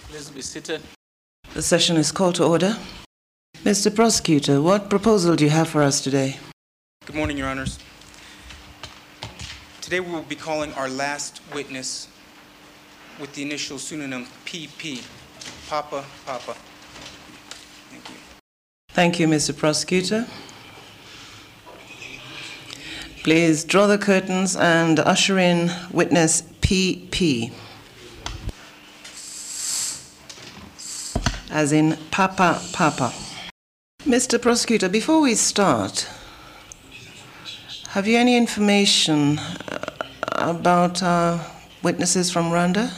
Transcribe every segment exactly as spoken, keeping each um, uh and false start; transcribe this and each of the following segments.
Please be seated. The session is called to order. Mister Prosecutor, what proposal do you have for us today? Good morning, Your Honors. Today we will be calling our last witness with the initial pseudonym P P, Papa Papa. Thank you. Thank you, Mister Prosecutor. Please draw the curtains and usher in witness P P. As in Papa Papa. Mister Prosecutor, before we start, have you any information about our witnesses from Rwanda?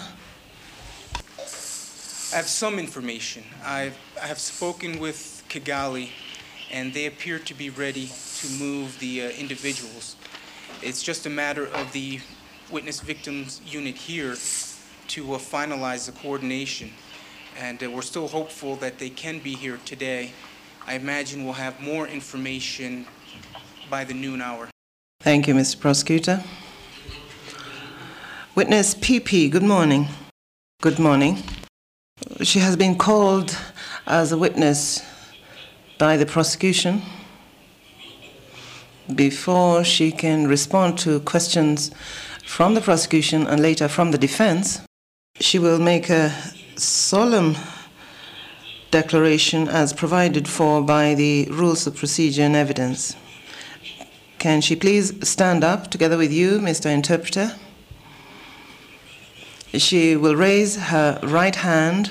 I have some information. I've, I have spoken with Kigali, and they appear to be ready to move the uh, individuals. It's just a matter of the witness victims unit here to uh, finalize the coordination. And uh, we're still hopeful that they can be here today. I imagine we'll have more information by the noon hour. Thank you, Mister Prosecutor. Witness P P, good morning. Good morning. She has been called as a witness by the prosecution. Before she can respond to questions from the prosecution and later from the defense, she will make a solemn declaration as provided for by the rules of procedure and evidence. Can she please stand up together with you, Mister Interpreter? She will raise her right hand,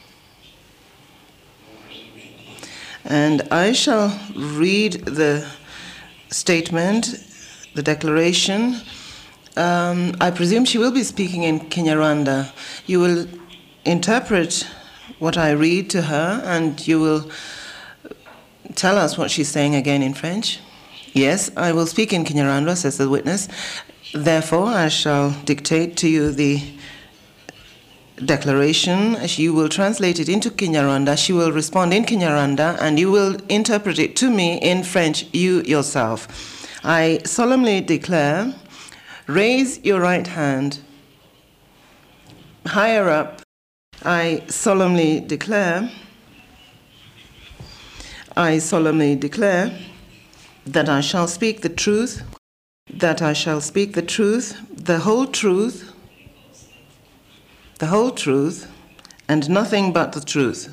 and I shall read the statement, the declaration. Um, I presume she will be speaking in Kinyarwanda. You will interpret what I read to her, and you will tell us what she's saying again in French. Yes, I will speak in Kinyarwanda, says the witness. Therefore, I shall dictate to you the declaration. You will translate it into Kinyarwanda. She will respond in Kinyarwanda, and you will interpret it to me in French, you yourself. I solemnly declare, raise your right hand higher up. I solemnly declare, I solemnly declare that I shall speak the truth, that I shall speak the truth, the whole truth, the whole truth, and nothing but the truth.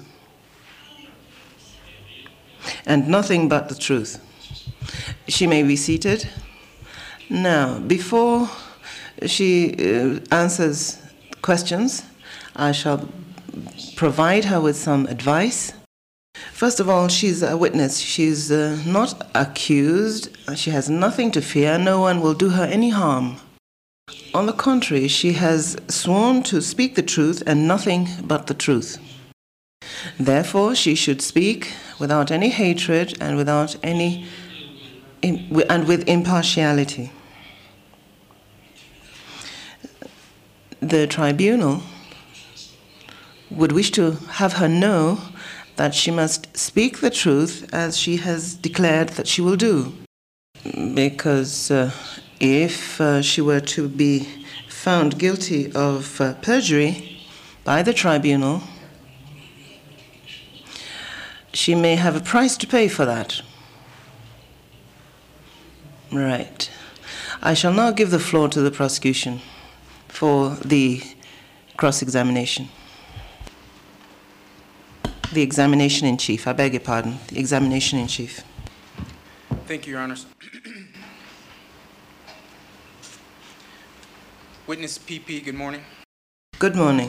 And nothing but the truth. She may be seated. Now, before she uh, answers questions, I shall provide her with some advice. First of all, she's a witness. She's uh, not accused. She has nothing to fear. No one will do her any harm. On the contrary, she has sworn to speak the truth and nothing but the truth. Therefore, she should speak without any hatred and without any and with impartiality. The tribunal would wish to have her know that she must speak the truth as she has declared that she will do. Because uh, if uh, she were to be found guilty of uh, perjury by the tribunal, she may have a price to pay for that. Right. I shall now give the floor to the prosecution for the cross-examination. The examination in chief. I beg your pardon. The examination in chief. Thank you, Your Honors. Witness P P, good morning. Good morning.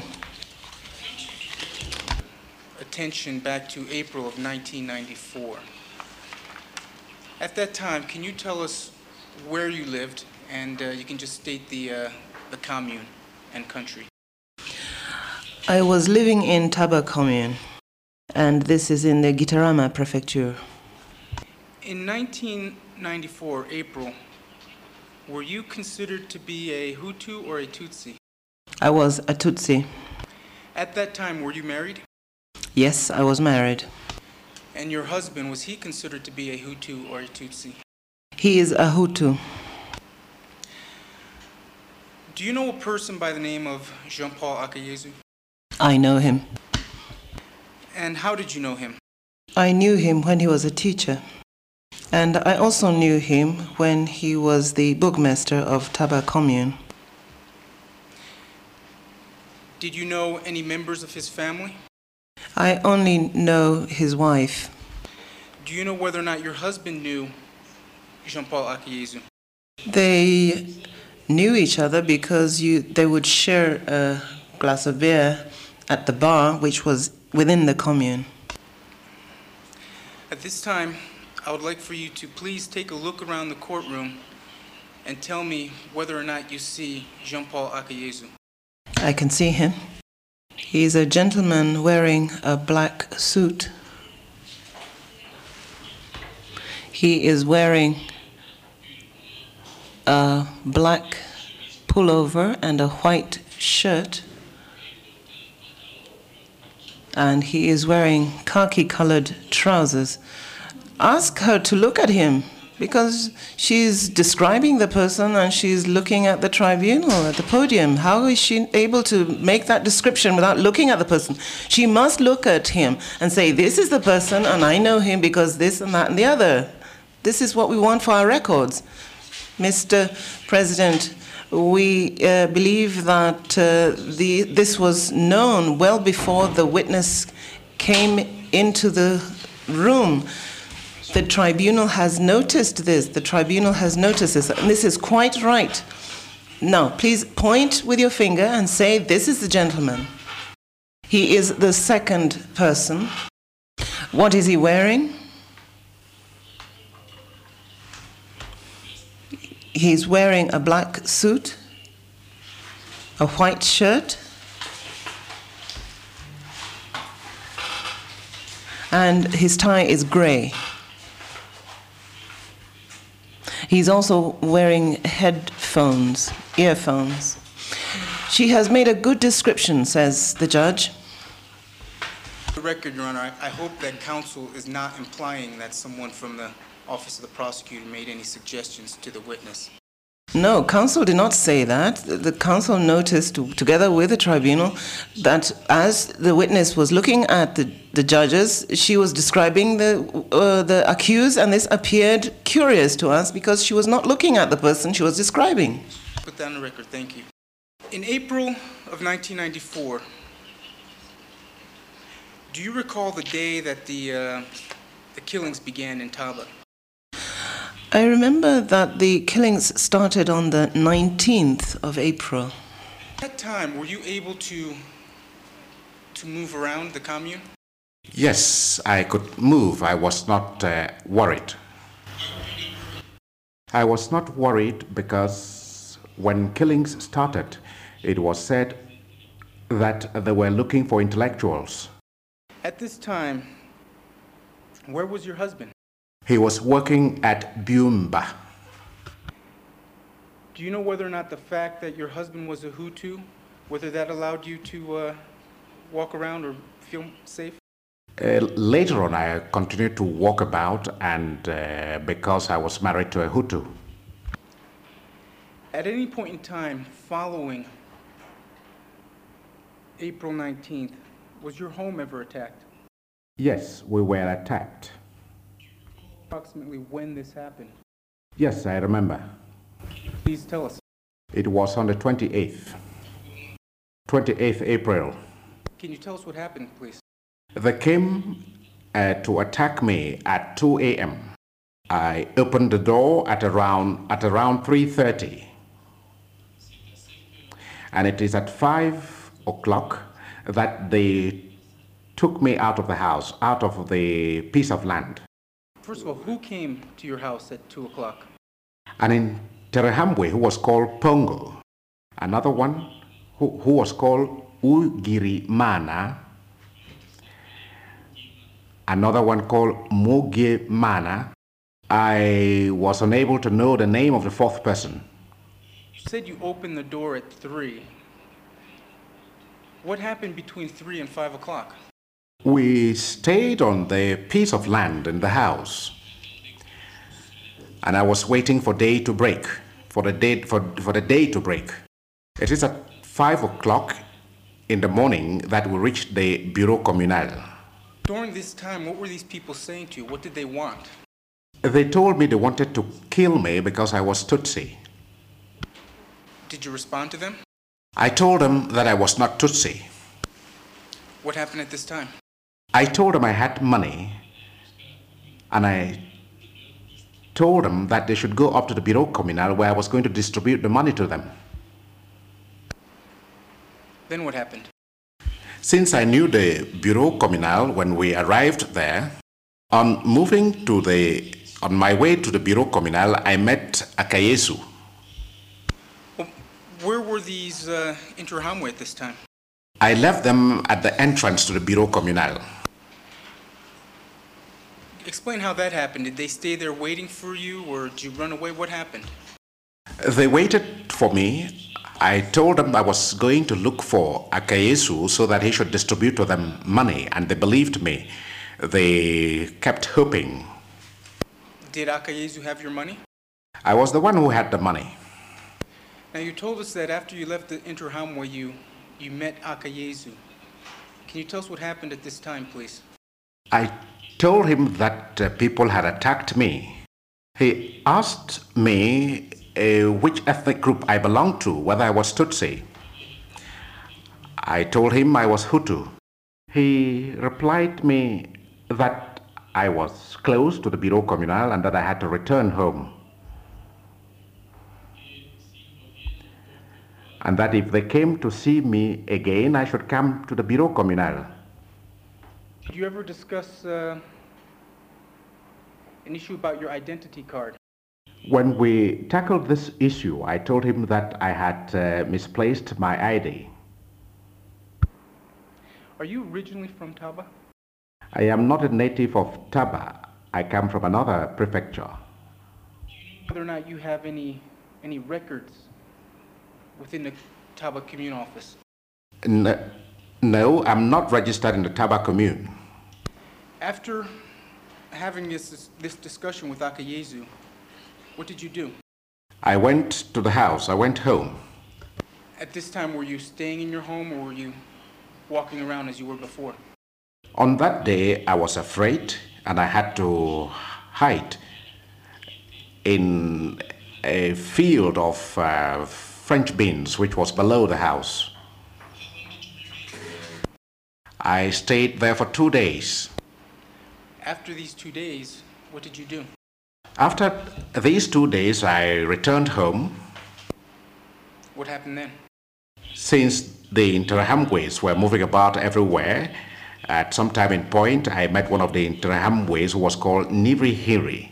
Attention back to April of nineteen ninety-four. At that time, can you tell us where you lived, and uh, you can just state the, uh, the commune and country. I was living in Taba commune, and this is in the Gitarama prefecture. In nineteen ninety-four, April, were you considered to be a Hutu or a Tutsi? I was a Tutsi. At that time, were you married? Yes, I was married. And your husband, was he considered to be a Hutu or a Tutsi? He is a Hutu. Do you know a person by the name of Jean-Paul Akayesu? I know him. And how did you know him? I knew him when he was a teacher. And I also knew him when he was the bookmaster of Taba Commune. Did you know any members of his family? I only know his wife. Do you know whether or not your husband knew Jean-Paul Akayesu? They knew each other because you, they would share a glass of beer at the bar, which was within the commune. At this time, I would like for you to please take a look around the courtroom and tell me whether or not you see Jean-Paul Akayesu. I can see him. He's a gentleman wearing a black suit. He is wearing a black pullover and a white shirt. And he is wearing khaki-colored trousers. Ask her to look at him, because she's describing the person and she's looking at the tribunal, at the podium. How is she able to make that description without looking at the person? She must look at him and say, this is the person and I know him because this and that and the other. This is what we want for our records. Mister President, we uh, believe that uh, the, this was known well before the witness came into the room. The tribunal has noticed this. The tribunal has noticed this. And this is quite right. Now, please point with your finger and say, this is the gentleman. He is the second person. What is he wearing? He's wearing a black suit, a white shirt, and his tie is gray. He's also wearing headphones, earphones. She has made a good description, says the judge. For the record, Your Honor, I, I hope that counsel is not implying that someone from the Office of the Prosecutor made any suggestions to the witness. No, counsel did not say that. The, the counsel noticed, together with the tribunal, that as the witness was looking at the, the judges, she was describing the, uh, the accused, and this appeared curious to us because she was not looking at the person she was describing. Put that on the record, thank you. In April of nineteen ninety-four, do you recall the day that the, uh, the killings began in Taba? I remember that the killings started on the nineteenth of April. At that time, were you able to, to move around the commune? Yes, I could move. I was not uh, worried. I was not worried because when killings started, it was said that they were looking for intellectuals. At this time, where was your husband? He was working at Byumba. Do you know whether or not the fact that your husband was a Hutu, whether that allowed you to uh, walk around or feel safe? Uh, later on, I continued to walk about, and uh, because I was married to a Hutu. At any point in time following April nineteenth, was your home ever attacked? Yes, we were attacked. Approximately when this happened? Yes, I remember. Please tell us. It was on the twenty-eighth. twenty-eighth April. Can you tell us what happened, please? They came uh, to attack me at two A M I opened the door at around, at around three thirty. And it is at five o'clock that they took me out of the house, out of the piece of land. First of all, who came to your house at two o'clock? And in Terehambwe, who was called Pongo. Another one who, who was called Ugiri Mana. Another one called Mugi Mana. I was unable to know the name of the fourth person. You said you opened the door at three. What happened between three and five o'clock? We stayed on the piece of land in the house, and I was waiting for day to break, for the day, for, for the day to break. It is at five o'clock in the morning that we reached the Bureau Communal. During this time, what were these people saying to you? What did they want? They told me they wanted to kill me because I was Tutsi. Did you respond to them? I told them that I was not Tutsi. What happened at this time? I told them I had money, and I told them that they should go up to the Bureau Communal where I was going to distribute the money to them. Then what happened? Since I knew the Bureau Communal when we arrived there, on moving to the, on my way to the Bureau Communal, I met Akayesu. Well, where were these uh, Interahamwe at this time? I left them at the entrance to the Bureau Communal. Explain how that happened. Did they stay there waiting for you, or did you run away? What happened? They waited for me. I told them I was going to look for Akayesu so that he should distribute to them money, and they believed me. They kept hoping. Did Akayesu have your money? I was the one who had the money. Now, you told us that after you left the Interahamwe, you, you met Akayesu. Can you tell us what happened at this time, please? I told him that uh, people had attacked me. He asked me uh, which ethnic group I belonged to, whether I was Tutsi. I told him I was Hutu. He replied me that I was close to the Bureau Communal and that I had to return home. And that if they came to see me again, I should come to the Bureau Communal. Did you ever discuss uh, an issue about your identity card? When we tackled this issue, I told him that I had uh, misplaced my I D. Are you originally from Taba? I am not a native of Taba. I come from another prefecture. Whether or not you have any, any records within the Taba Commune office? No, no, I'm not registered in the Taba Commune. After having this, this discussion with Akayesu, what did you do? I went to the house. I went home. At this time, were you staying in your home, or were you walking around as you were before? On that day, I was afraid, and I had to hide in a field of uh, French beans, which was below the house. I stayed there for two days. After these two days, what did you do? After these two days, I returned home. What happened then? Since the Interahamwes were moving about everywhere, at some time in point, I met one of the Interahamwes who was called Nivri Hiri.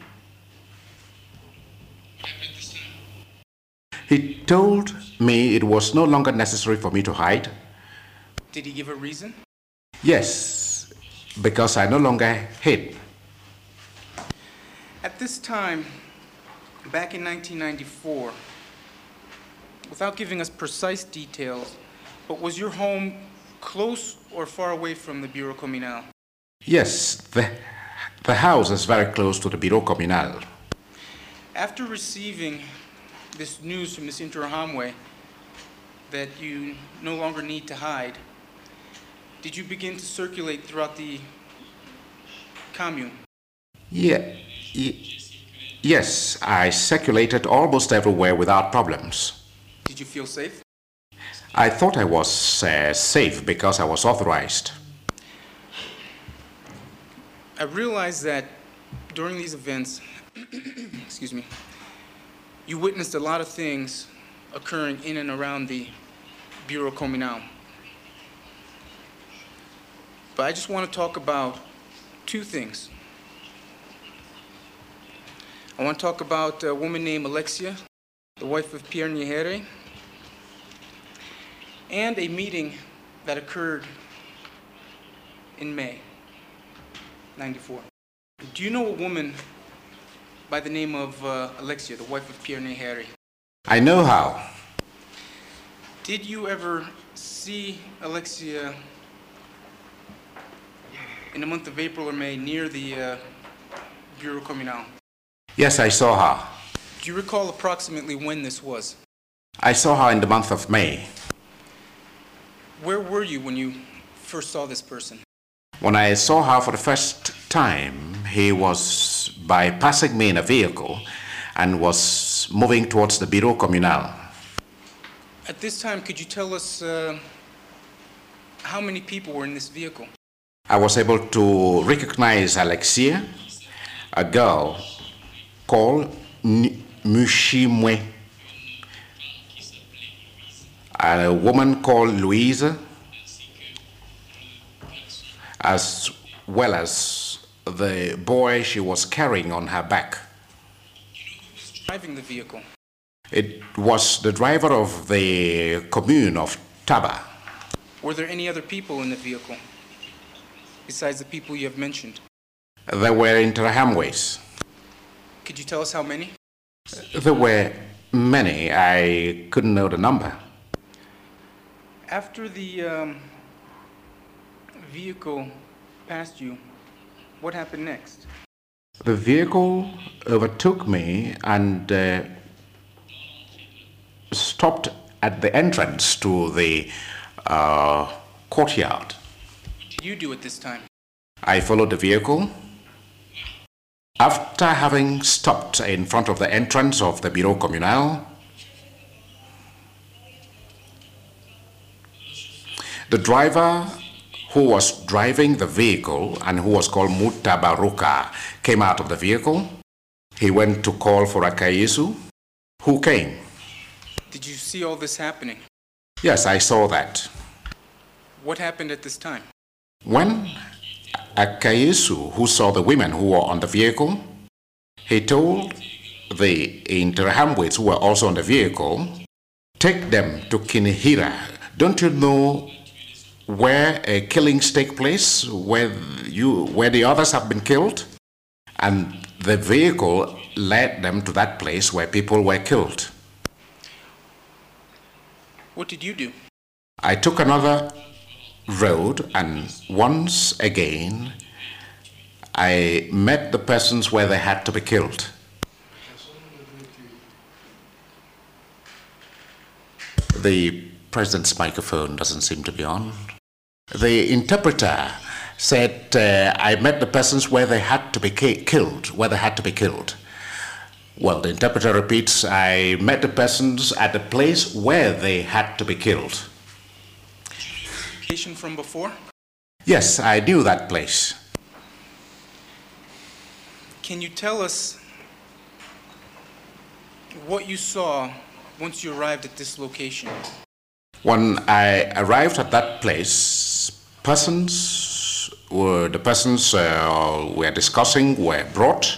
He told me it was no longer necessary for me to hide. Did he give a reason? Yes, because I no longer hid. At this time, back in nineteen ninety-four, without giving us precise details, but was your home close or far away from the Bureau Communal? Yes, the, the house is very close to the Bureau Communal. After receiving this news from Miss Interahamwe that you no longer need to hide, did you begin to circulate throughout the commune? Yeah, y yes, I circulated almost everywhere without problems. Did you feel safe? I thought I was uh, safe because I was authorized. I realized that during these events, excuse me, you witnessed a lot of things occurring in and around the Bureau Communal. But I just want to talk about two things. I want to talk about a woman named Alexia, the wife of Pierre Nyehere, and a meeting that occurred in May ninety-four. Do you know a woman by the name of uh, Alexia, the wife of Pierre Nyehere? I know how. Did you ever see Alexia in the month of April or May near the uh, Bureau Communal? Yes, I saw her. Do you recall approximately when this was? I saw her in the month of May. Where were you when you first saw this person? When I saw her for the first time, he was bypassing me in a vehicle and was moving towards the Bureau Communal. At this time, could you tell us uh, how many people were in this vehicle? I was able to recognize Alexia, a girl called Mushimwe, a woman called Louisa, as well as the boy she was carrying on her back. Driving the vehicle? It was the driver of the commune of Taba. Were there any other people in the vehicle besides the people you have mentioned? There were Interahamways. Could you tell us how many? There were many. I couldn't know the number. After the um, vehicle passed you, what happened next? The vehicle overtook me and uh, stopped at the entrance to the uh, courtyard. What did you do at this time? I followed the vehicle. After having stopped in front of the entrance of the Bureau Communal, the driver who was driving the vehicle and who was called Mutabaruka came out of the vehicle. He went to call for Akayesu, who came. Did you see all this happening? Yes, I saw that. What happened at this time? When Akayesu, who saw the women who were on the vehicle, he told the Interahamways who were also on the vehicle, take them to Kinihira. Don't you know where uh, killings take place, where, you, where the others have been killed? And the vehicle led them to that place where people were killed. What did you do? I took another road, and once again I met the persons where they had to be killed. The president's microphone doesn't seem to be on. The interpreter said, uh, I met the persons where they had to be ki- killed, where they had to be killed. Well, the interpreter repeats, I met the persons at the place where they had to be killed. From before? Yes, I knew that place. Can you tell us what you saw once you arrived at this location? When I arrived at that place, persons were, the persons uh, we were discussing were brought.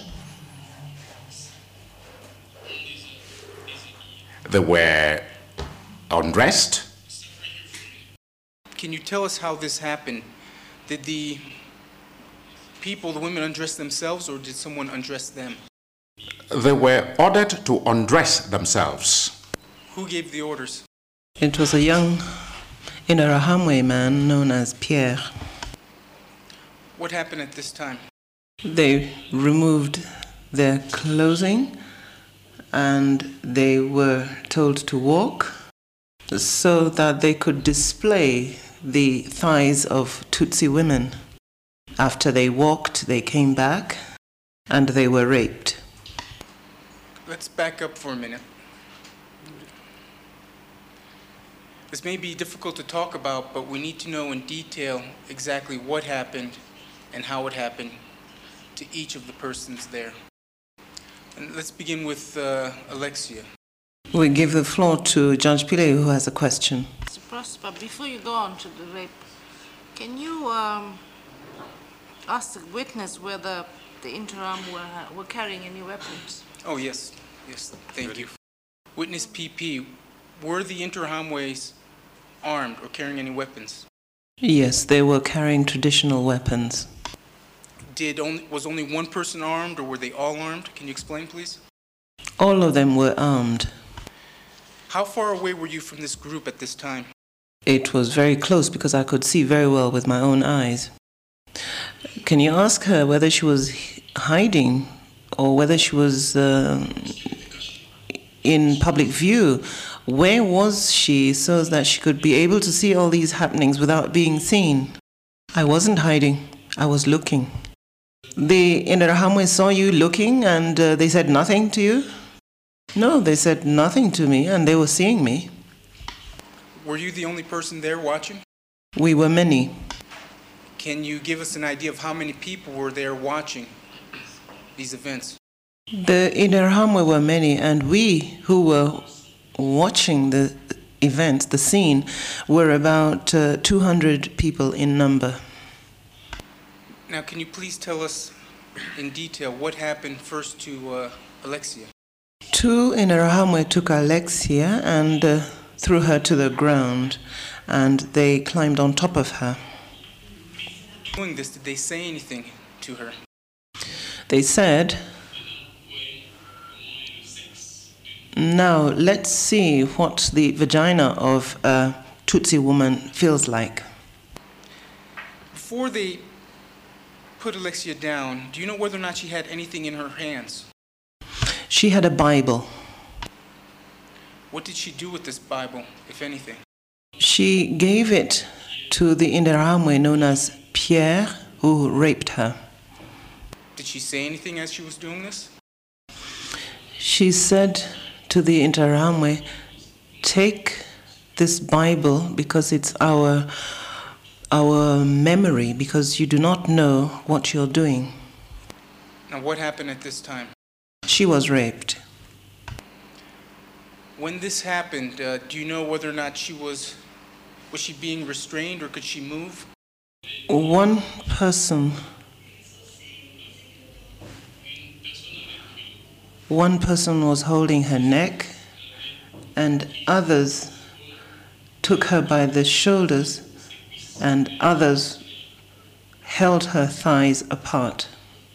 They were undressed. Can you tell us how this happened? Did the people, the women, undress themselves, or did someone undress them? They were ordered to undress themselves. Who gave the orders? It was a young Interahamwe man known as Pierre. What happened at this time? They removed their clothing and they were told to walk so that they could display the thighs of Tutsi women. After they walked, they came back and they were raped. Let's back up for a minute. This may be difficult to talk about, but we need to know in detail exactly what happened and how it happened to each of the persons there. And let's begin with uh, Alexia. We give the floor to Judge Pile, who has a question. Mister Prosper, before you go on to the rape, can you um, ask the witness whether the interim were, were carrying any weapons? Oh, yes. Yes, thank you. Witness P P, were the Interahamways armed or carrying any weapons? Yes, they were carrying traditional weapons. Did only, was only one person armed, or were they all armed? Can you explain, please? All of them were armed. How far away were you from this group at this time? It was very close because I could see very well with my own eyes. Can you ask her whether she was hiding or whether she was uh, in public view? Where was she so that she could be able to see all these happenings without being seen? I wasn't hiding. I was looking. The Interahamwe saw you looking and uh, they said nothing to you? No, they said nothing to me and they were seeing me. Were you the only person there watching? We were many. Can you give us an idea of how many people were there watching these events? The Interahamwe were many, and we who were watching the events, the scene, were about uh, two hundred people in number. Now, can you please tell us in detail what happened first to uh, Alexia? Two Interahamwe took Alexia and uh, threw her to the ground, and they climbed on top of her. Doing this, did they say anything to her? They said, "Now let's see what the vagina of a Tutsi woman feels like." Before they put Alexia down, do you know whether or not she had anything in her hands? She had a Bible. What did she do with this Bible, if anything? She gave it to the Interahamwe known as Pierre, who raped her. Did she say anything as she was doing this? She said to the Interahamwe, "Take this Bible because it's our, our memory, because you do not know what you're doing." Now, what happened at this time? She was raped. When this happened, uh, do you know whether or not she was, was she being restrained or could she move? One person, one person was holding her neck, and others took her by the shoulders, and others held her thighs apart.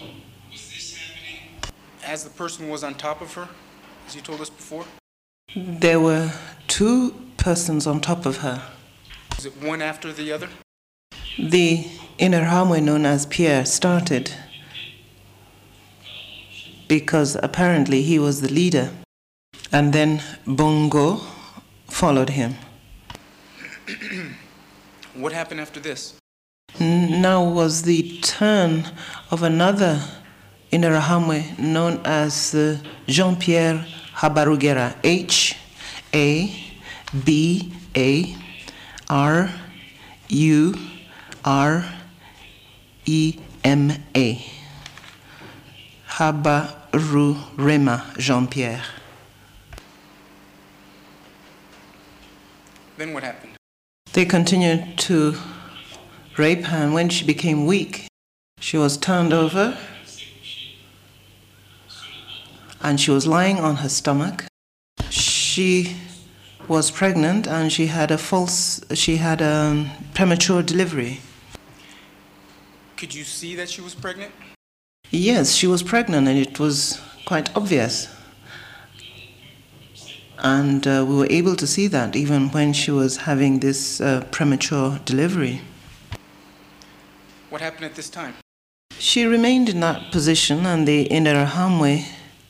As the person was on top of her, as you told us before? There were two persons on top of her. Was it one after the other? The Interahamwe known as Pierre started because apparently he was the leader, and then Bongo followed him. What happened after this? Now was the turn of another Interahamwe known as uh, Jean-Pierre Habarugera, H A B A R U R E M A. Habarurema Jean-Pierre. Then what happened? They continued to rape her, and when she became weak, she was turned over and she was lying on her stomach. She was pregnant and she had a false, she had a premature delivery. Could you see that she was pregnant? Yes, she was pregnant, and it was quite obvious. And uh, we were able to see that even when she was having this uh, premature delivery. What happened at this time? She remained in that position, and the Interahamwe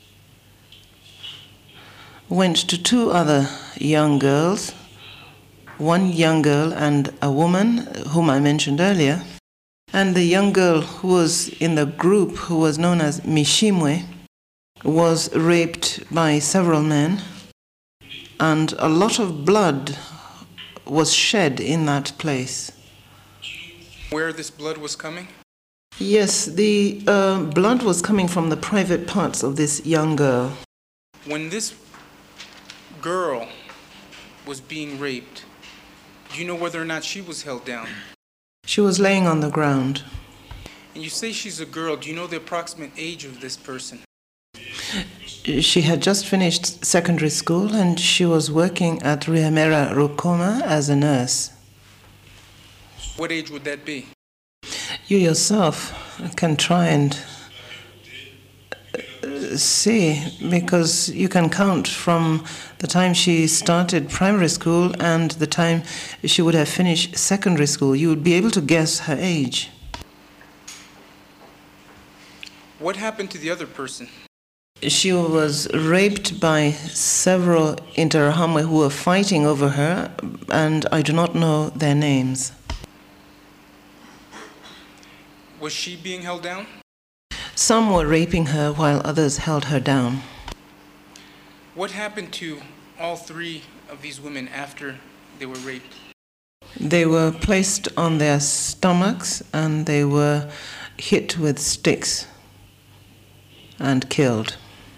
went to two other young girls, one young girl and a woman whom I mentioned earlier. And the young girl who was in the group, who was known as Mishimwe, was raped by several men, and a lot of blood was shed in that place. Where this blood was coming? Yes, the uh, blood was coming from the private parts of this young girl. When this girl was being raped, do you know whether or not she was held down? She was laying on the ground. And you say she's a girl. Do you know the approximate age of this person? She had just finished secondary school, and she was working at Rihemera Rukoma as a nurse. What age would that be? You yourself can try and see, because you can count from the time she started primary school and the time she would have finished secondary school. You would be able to guess her age. What happened to the other person? She was raped by several Interahamwe who were fighting over her, and I do not know their names. Was she being held down? Some were raping her while others held her down. What happened to all three of these women after they were raped? They were placed on their stomachs and they were hit with sticks and killed.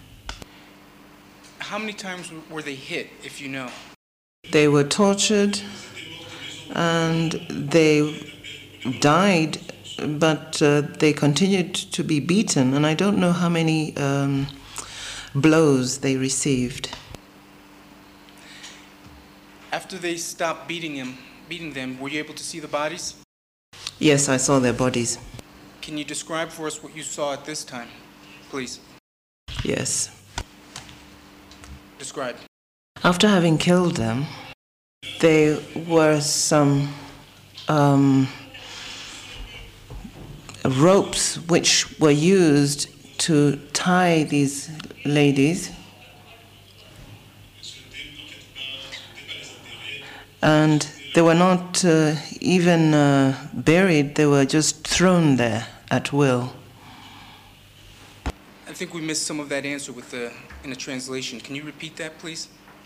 How many times were they hit, if you know? They were tortured and they died, but uh, they continued to be beaten, and I don't know how many um, blows they received. After they stopped beating him, beating them, were you able to see the bodies? Yes, I saw their bodies. Can you describe for us what you saw at this time, please? Yes. Describe. After having killed them, there were some um, ropes which were used to tie these ladies, and they were not uh, even uh, buried, they were just thrown there at will. I think we missed some of that answer with the, in the translation. Can you repeat that, please?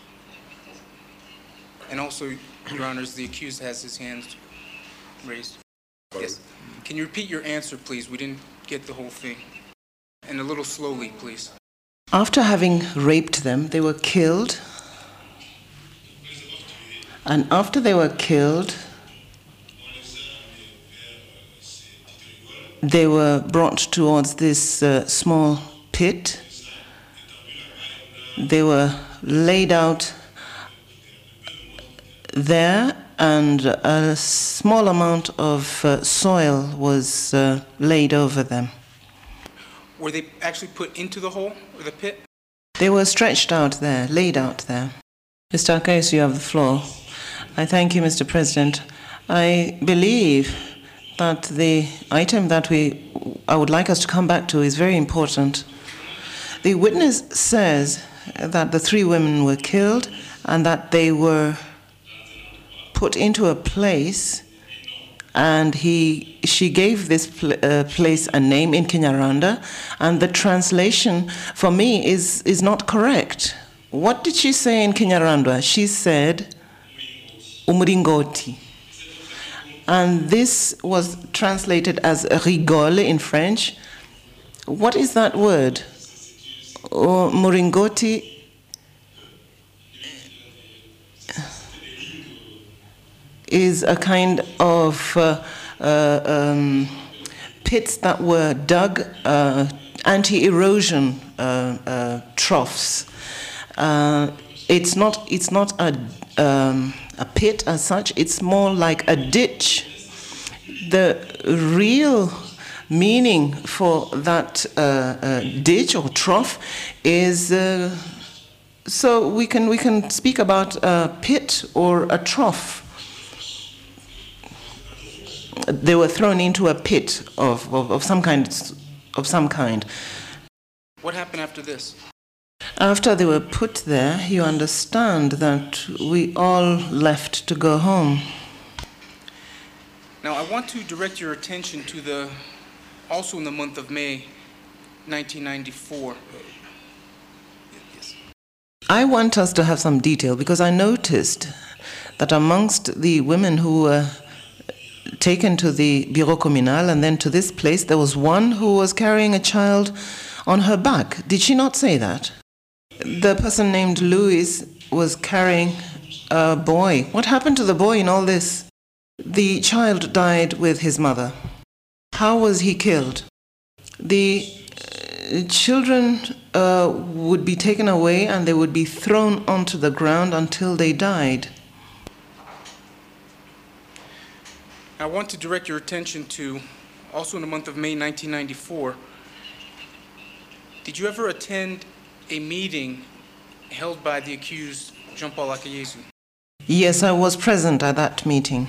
And also, Your Honors, the accused has his hands raised. Yes. Can you repeat your answer, please? We didn't get the whole thing. And a little slowly, please. After having raped them, they were killed. And after they were killed, they were brought towards this uh, small pit. They were laid out there, and a small amount of uh, soil was uh, laid over them. Were they actually put into the hole or the pit? They were stretched out there, laid out there. Mister Akayesu, you have the floor. I thank you, Mister President. I believe that the item that we, I would like us to come back to is very important. The witness says that the three women were killed and that they were put into a place, and he, she gave this pl uh, place a name in Kinyarwanda, and the translation for me is, is not correct. What did she say in Kinyarwanda? She said, Umuringoti. And this was translated as rigole in French. What is that word? Oh, Muringoti is a kind of uh, uh, um, pits that were dug, uh, anti-erosion uh, uh, troughs. Uh, it's not, it's not a, um, a pit as such, it's more like a ditch. The real meaning for that uh, uh, ditch or trough is, uh, so we can, we can speak about a pit or a trough. They were thrown into a pit of, of, of some kind, of some kind. What happened after this? After they were put there, you understand that we all left to go home. Now, I want to direct your attention to the, also in the month of May, nineteen ninety-four. Yes. I want us to have some detail because I noticed that amongst the women who were taken to the Bureau Communal and then to this place, there was one who was carrying a child on her back. Did she not say that? The person named Louis was carrying a boy. What happened to the boy in all this? The child died with his mother. How was he killed? The uh, children uh, would be taken away and they would be thrown onto the ground until they died. I want to direct your attention to, also in the month of May nineteen ninety-four, did you ever attend a meeting held by the accused Jean-Paul Akayesu? Yes, I was present at that meeting.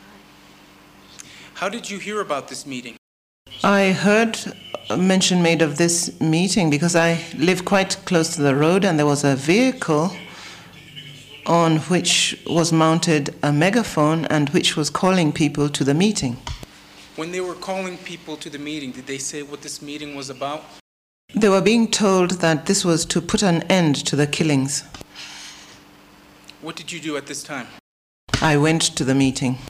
How did you hear about this meeting? I heard a mention made of this meeting because I live quite close to the road and there was a vehicle on which was mounted a megaphone and which was calling people to the meeting. When they were calling people to the meeting, did they say what this meeting was about? They were being told that this was to put an end to the killings. What did you do at this time? I went to the meeting.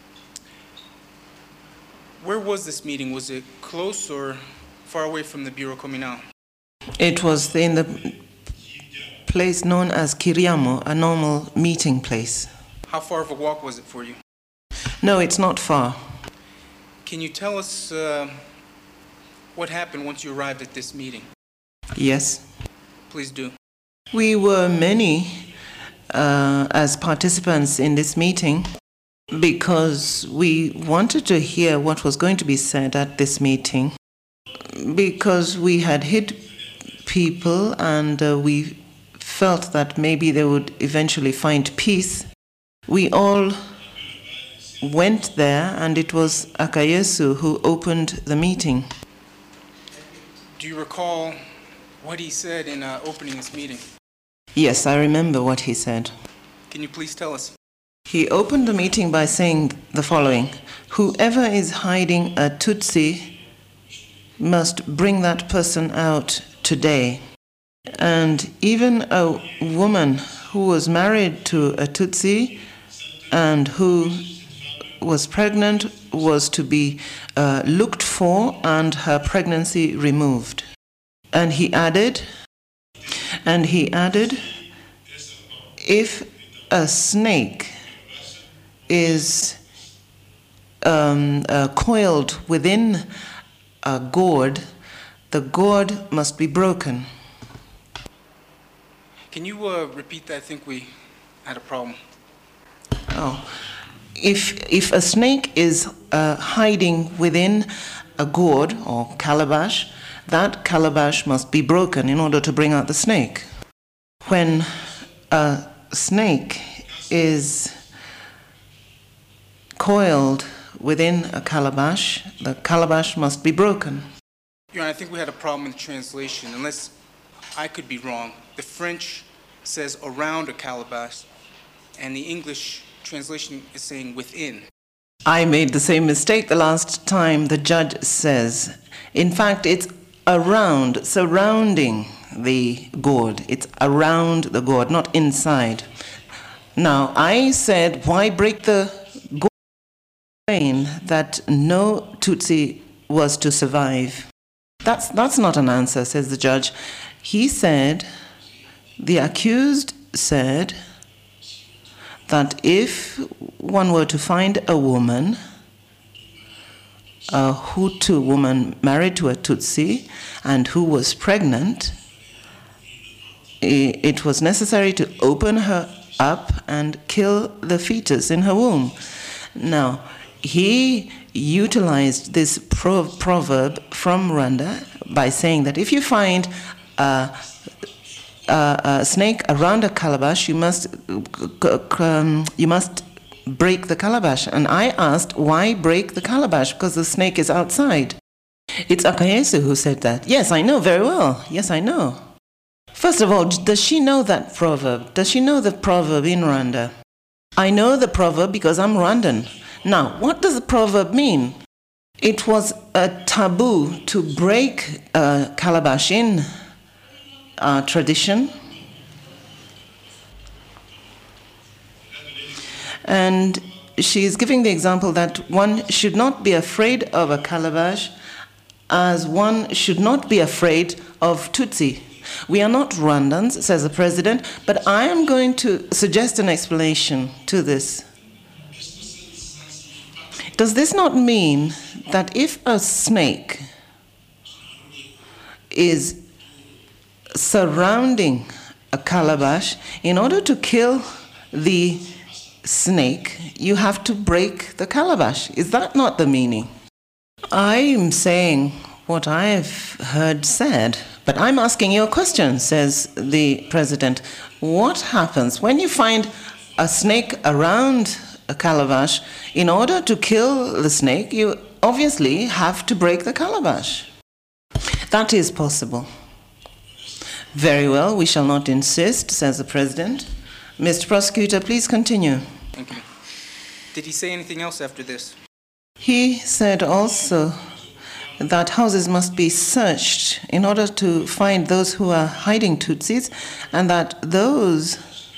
Where was this meeting? Was it close or far away from the Bureau Communal? It was in the place known as Kiriamo, a normal meeting place. How far of a walk was it for you? No, it's not far. Can you tell us uh, what happened once you arrived at this meeting? Yes. Please do. We were many uh, as participants in this meeting because we wanted to hear what was going to be said at this meeting, because we had hid people and uh, we felt that maybe they would eventually find peace. We all went there, and it was Akayesu who opened the meeting. Do you recall what he said in uh, opening this meeting? Yes, I remember what he said. Can you please tell us? He opened the meeting by saying the following: whoever is hiding a Tutsi must bring that person out today. And even a woman who was married to a Tutsi and who was pregnant was to be uh, looked for and her pregnancy removed. And he added, and he added, if a snake is um, uh, coiled within a gourd, the gourd must be broken. Can you uh, repeat that? I think we had a problem. Oh. If, if a snake is uh, hiding within a gourd or calabash, that calabash must be broken in order to bring out the snake. When a snake is coiled within a calabash, the calabash must be broken. Your Honor, I think we had a problem in the translation. Unless I could be wrong, the French says around a calabash, and the English translation is saying within. I made the same mistake the last time. The judge says, in fact, it's around, surrounding the gourd. It's around the gourd, not inside. Now, I said, why break the gourd? That no Tutsi was to survive. That's, that's not an answer, says the judge. He said, the accused said that if one were to find a woman, a Hutu woman married to a Tutsi and who was pregnant, it was necessary to open her up and kill the fetus in her womb. Now, he utilized this pro proverb from Rwanda by saying that if you find a, a, a snake around a calabash, you must um, you must break the calabash. And I asked, why break the calabash? Because the snake is outside. It's Akayesu who said that. Yes, I know very well. Yes, I know. First of all, does she know that proverb? Does she know the proverb in Rwanda? I know the proverb because I'm Rwandan. Now, what does the proverb mean? It was a taboo to break a calabash in our tradition. And she is giving the example that one should not be afraid of a calabash as one should not be afraid of Tutsi. We are not Rwandans, says the president, but I am going to suggest an explanation to this. Does this not mean that if a snake is surrounding a calabash, in order to kill the snake, you have to break the calabash? Is that not the meaning? I'm saying what I've heard said, but I'm asking you a question, says the president. What happens when you find a snake around a calabash? In order to kill the snake, you obviously have to break the calabash. That is possible. Very well, we shall not insist, says the president. Mister Prosecutor, please continue. Thank you. Did he say anything else after this? He said also that houses must be searched in order to find those who are hiding Tutsis, and that those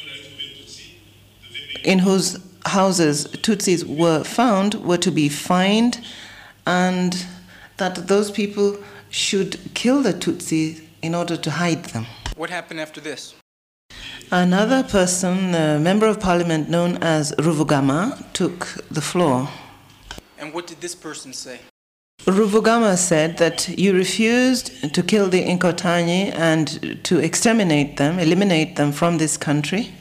in whose houses Tutsis were found were to be fined, and that those people should kill the Tutsis in order to hide them. What happened after this? Another person, a member of parliament known as Ruvugama, took the floor. And what did this person say? Ruvugama said that you refused to kill the Nkotani and to exterminate them, eliminate them from this country.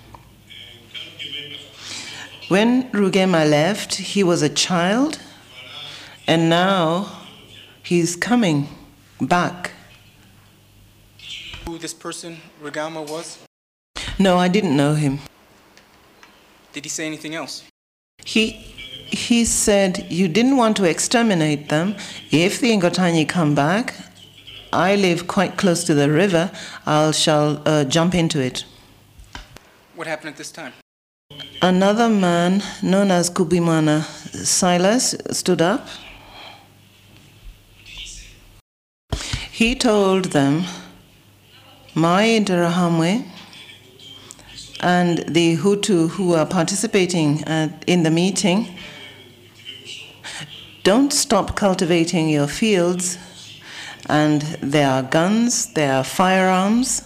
When Rugema left, he was a child, and now he's coming back. Who this person, Rugama, was? No, I didn't know him. Did he say anything else? He he said, you didn't want to exterminate them. If the Nkotani come back, I live quite close to the river, I shall uh, jump into it. What happened at this time? Another man known as Kubimana Silas stood up. He told them, my Interahamwe and the Hutu who are participating at, in the meeting, don't stop cultivating your fields, and there are guns, there are firearms.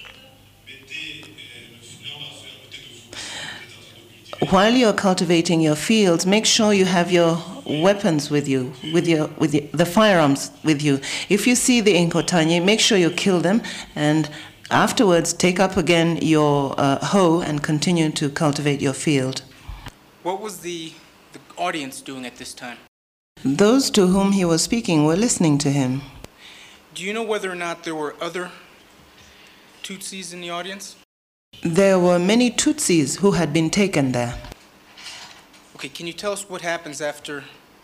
While you're cultivating your fields, make sure you have your weapons with you, with your with the, the firearms with you. If you see the Nkotani, make sure you kill them, and afterwards take up again your uh, hoe and continue to cultivate your field. What was the, the audience doing at this time? Those to whom he was speaking were listening to him. Do you know whether or not there were other Tutsis in the audience? There were many Tutsis who had been taken there. Okay, can you tell us what happens after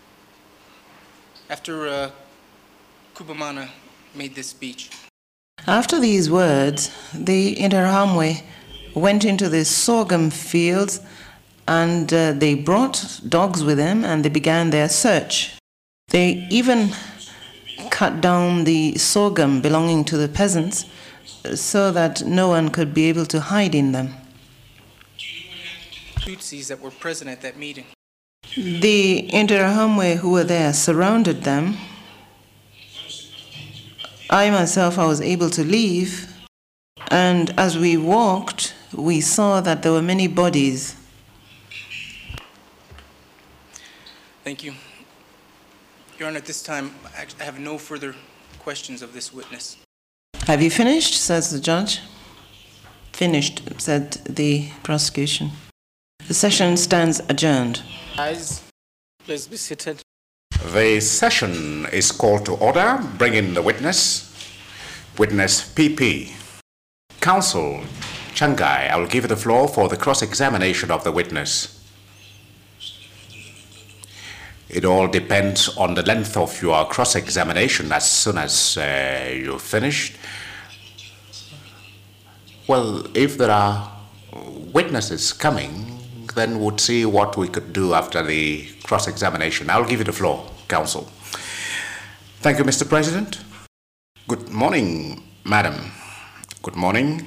after uh, Kubimana made this speech? After these words, the Interahamwe went into the sorghum fields, and uh, they brought dogs with them, and they began their search. They even cut down the sorghum belonging to the peasants so that no one could be able to hide in them. Tutsis that were present at that meeting. The Interahamwe who were there surrounded them. I myself, I was able to leave, and as we walked, we saw that there were many bodies. Thank you. Your Honor, at this time, I have no further questions of this witness. Have you finished, says the judge. Finished, said the prosecution. The session stands adjourned. Guys, please be seated. The session is called to order. Bring in the witness. Witness P P. Counsel Changai, I will give you the floor for the cross-examination of the witness. It all depends on the length of your cross-examination. As soon as uh, you're finished, well, if there are witnesses coming, then we'll see what we could do after the cross-examination. I'll give you the floor, counsel. Thank you, Mister President. Good morning, madam. Good morning.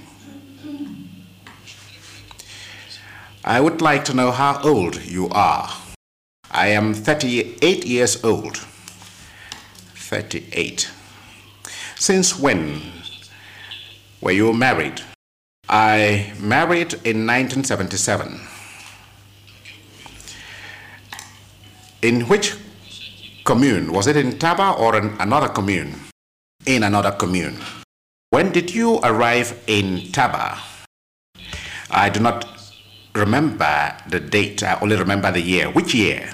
I would like to know how old you are. I am thirty-eight years old. thirty-eight. Since when were you married? I married in nineteen seventy-seven. In which commune? Was it in Taba or in another commune? In another commune. When did you arrive in Taba? I do not remember the date, I only remember the year. Which year?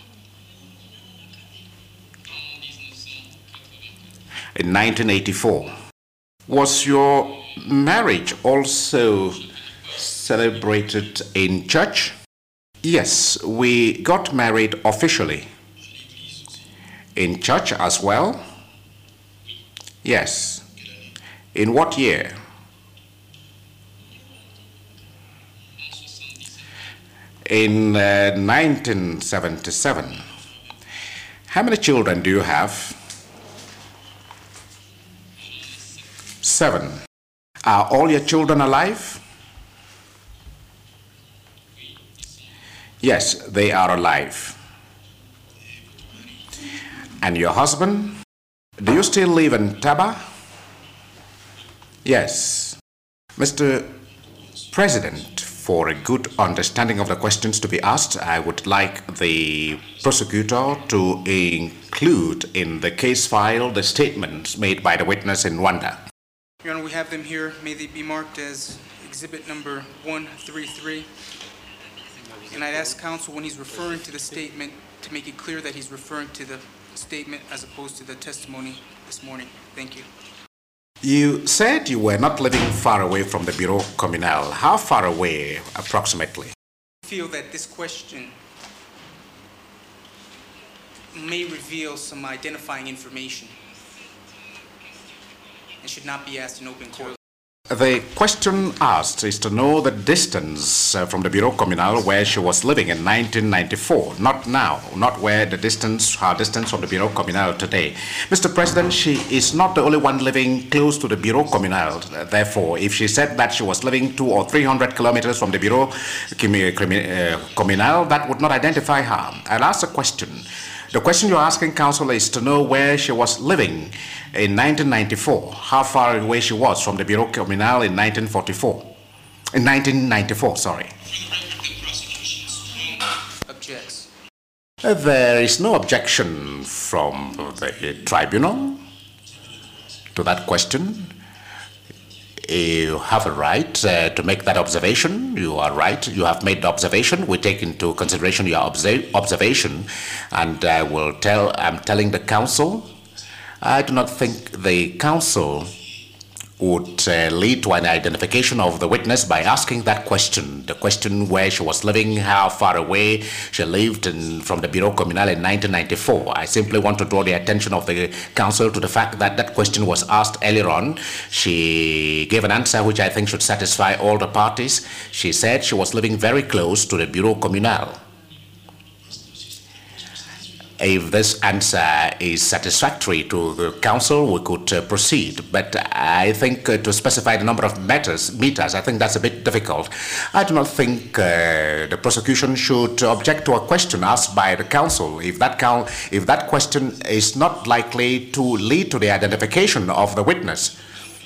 In nineteen eighty-four. Was your marriage also celebrated in church? Yes, we got married officially. In church as well? Yes. In what year? In uh, nineteen seventy-seven. How many children do you have? Seven. Are all your children alive? Yes, they are alive. And your husband? Do you still live in Taba? Yes. Mister President, for a good understanding of the questions to be asked, I would like the prosecutor to include in the case file the statements made by the witness in Rwanda. Your Honor, we have them here. May they be marked as exhibit number one thirty-three. And I'd ask counsel, when he's referring to the statement, to make it clear that he's referring to the statement as opposed to the testimony this morning. Thank you. You said you were not living far away from the Bureau Communal. How far away, approximately? I feel that this question may reveal some identifying information and should not be asked in open court. The question asked is to know the distance uh, from the Bureau Communal where she was living in nineteen ninety-four, not now, not where the distance, her distance from the Bureau Communal today. Mister President, she is not the only one living close to the Bureau Communal. Therefore, if she said that she was living two or three hundred kilometers from the Bureau Communal, that would not identify her. I'll ask a question. The question you're asking, counsel, is to know where she was living in nineteen ninety-four, how far away she was from the Bureau Communal in nineteen forty-four, in nineteen ninety-four, sorry. Objects. Uh, There is no objection from the tribunal to that question. You have a right uh, to make that observation. You are right. You have made the observation. We take into consideration your observ observation, and I will tell. I'm telling the counsel. I do not think the counsel would uh, lead to an identification of the witness by asking that question. The question where she was living, how far away she lived in, from the Bureau Communal in nineteen ninety-four. I simply want to draw the attention of the counsel to the fact that that question was asked earlier on. She gave an answer which I think should satisfy all the parties. She said she was living very close to the Bureau Communal. If this answer is satisfactory to the counsel, we could uh, proceed. But I think uh, to specify the number of meters, meters, I think that's a bit difficult. I do not think uh, the prosecution should object to a question asked by the counsel if that, count, if that question is not likely to lead to the identification of the witness.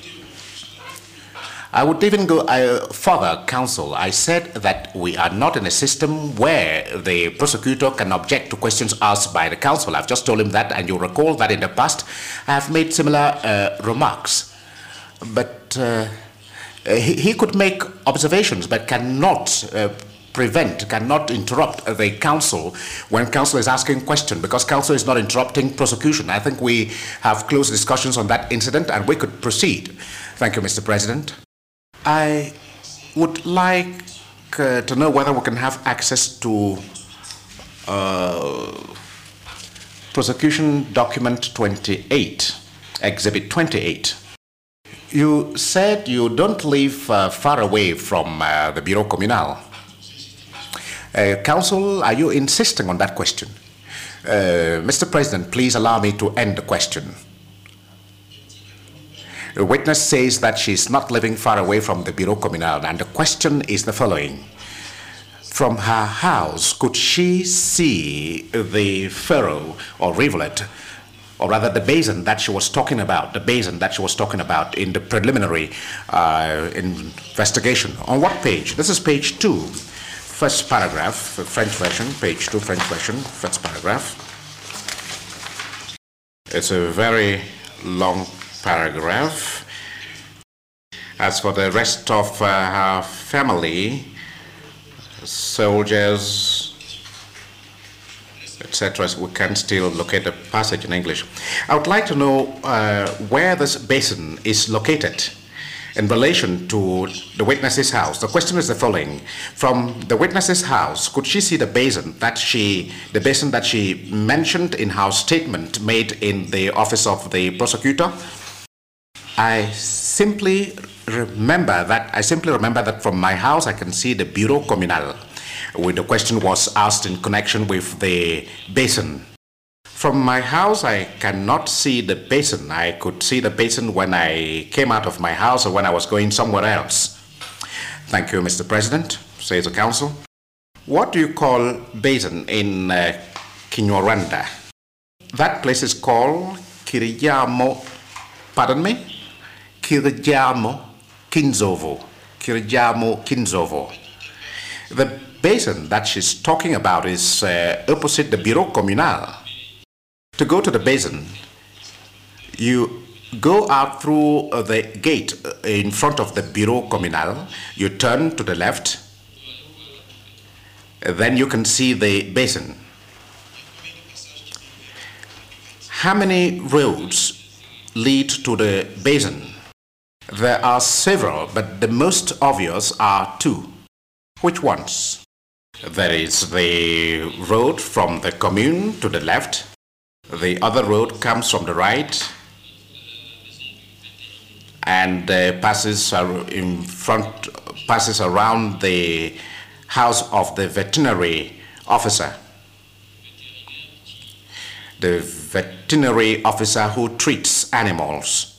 I would even go uh, further, counsel. I said that we are not in a system where the prosecutor can object to questions asked by the counsel. I've just told him that, and you'll recall that in the past I have made similar uh, remarks. But uh, he, he could make observations, but cannot uh, prevent, cannot interrupt the counsel when counsel is asking question, because counsel is not interrupting prosecution. I think we have close discussions on that incident, and we could proceed. Thank you, Mister President. I would like uh, to know whether we can have access to uh, prosecution document twenty-eight, exhibit twenty-eight. You said you don't live uh, far away from uh, the Bureau Communal. Uh, counsel, are you insisting on that question? Uh, Mister President, please allow me to end the question. The witness says that she's not living far away from the Bureau Communal, and the question is the following. From her house, could she see the furrow or rivulet, or rather the basin that she was talking about, the basin that she was talking about in the preliminary uh, investigation? On what page? This is page two, first paragraph, French version, page two, French version, first paragraph. It's a very long paragraph. As for the rest of uh, her family, soldiers, et cetera, we can still locate the passage in English. I would like to know uh, where this basin is located in relation to the witness's house. The question is the following. From the witness's house, could she see the basin that she, the basin that she mentioned in her statement made in the office of the prosecutor? I simply remember that I simply remember that from my house I can see the Bureau Communal, where the question was asked in connection with the basin. From my house, I cannot see the basin. I could see the basin when I came out of my house or when I was going somewhere else. Thank you, Mister President, says the council. What do you call basin in uh, Kinyarwanda? That place is called Kirijamo, pardon me? Kirijamo Kinzovo. Kirijamo Kinzovo. The basin that she's talking about is uh, opposite the Bureau Communal. To go to the basin, you go out through uh, the gate in front of the Bureau Communal, you turn to the left, then you can see the basin. How many roads lead to the basin? There are several, but the most obvious are two. Which ones? There is the road from the commune to the left. The other road comes from the right and uh, passes in front, passes around the house of the veterinary officer. The veterinary officer who treats animals.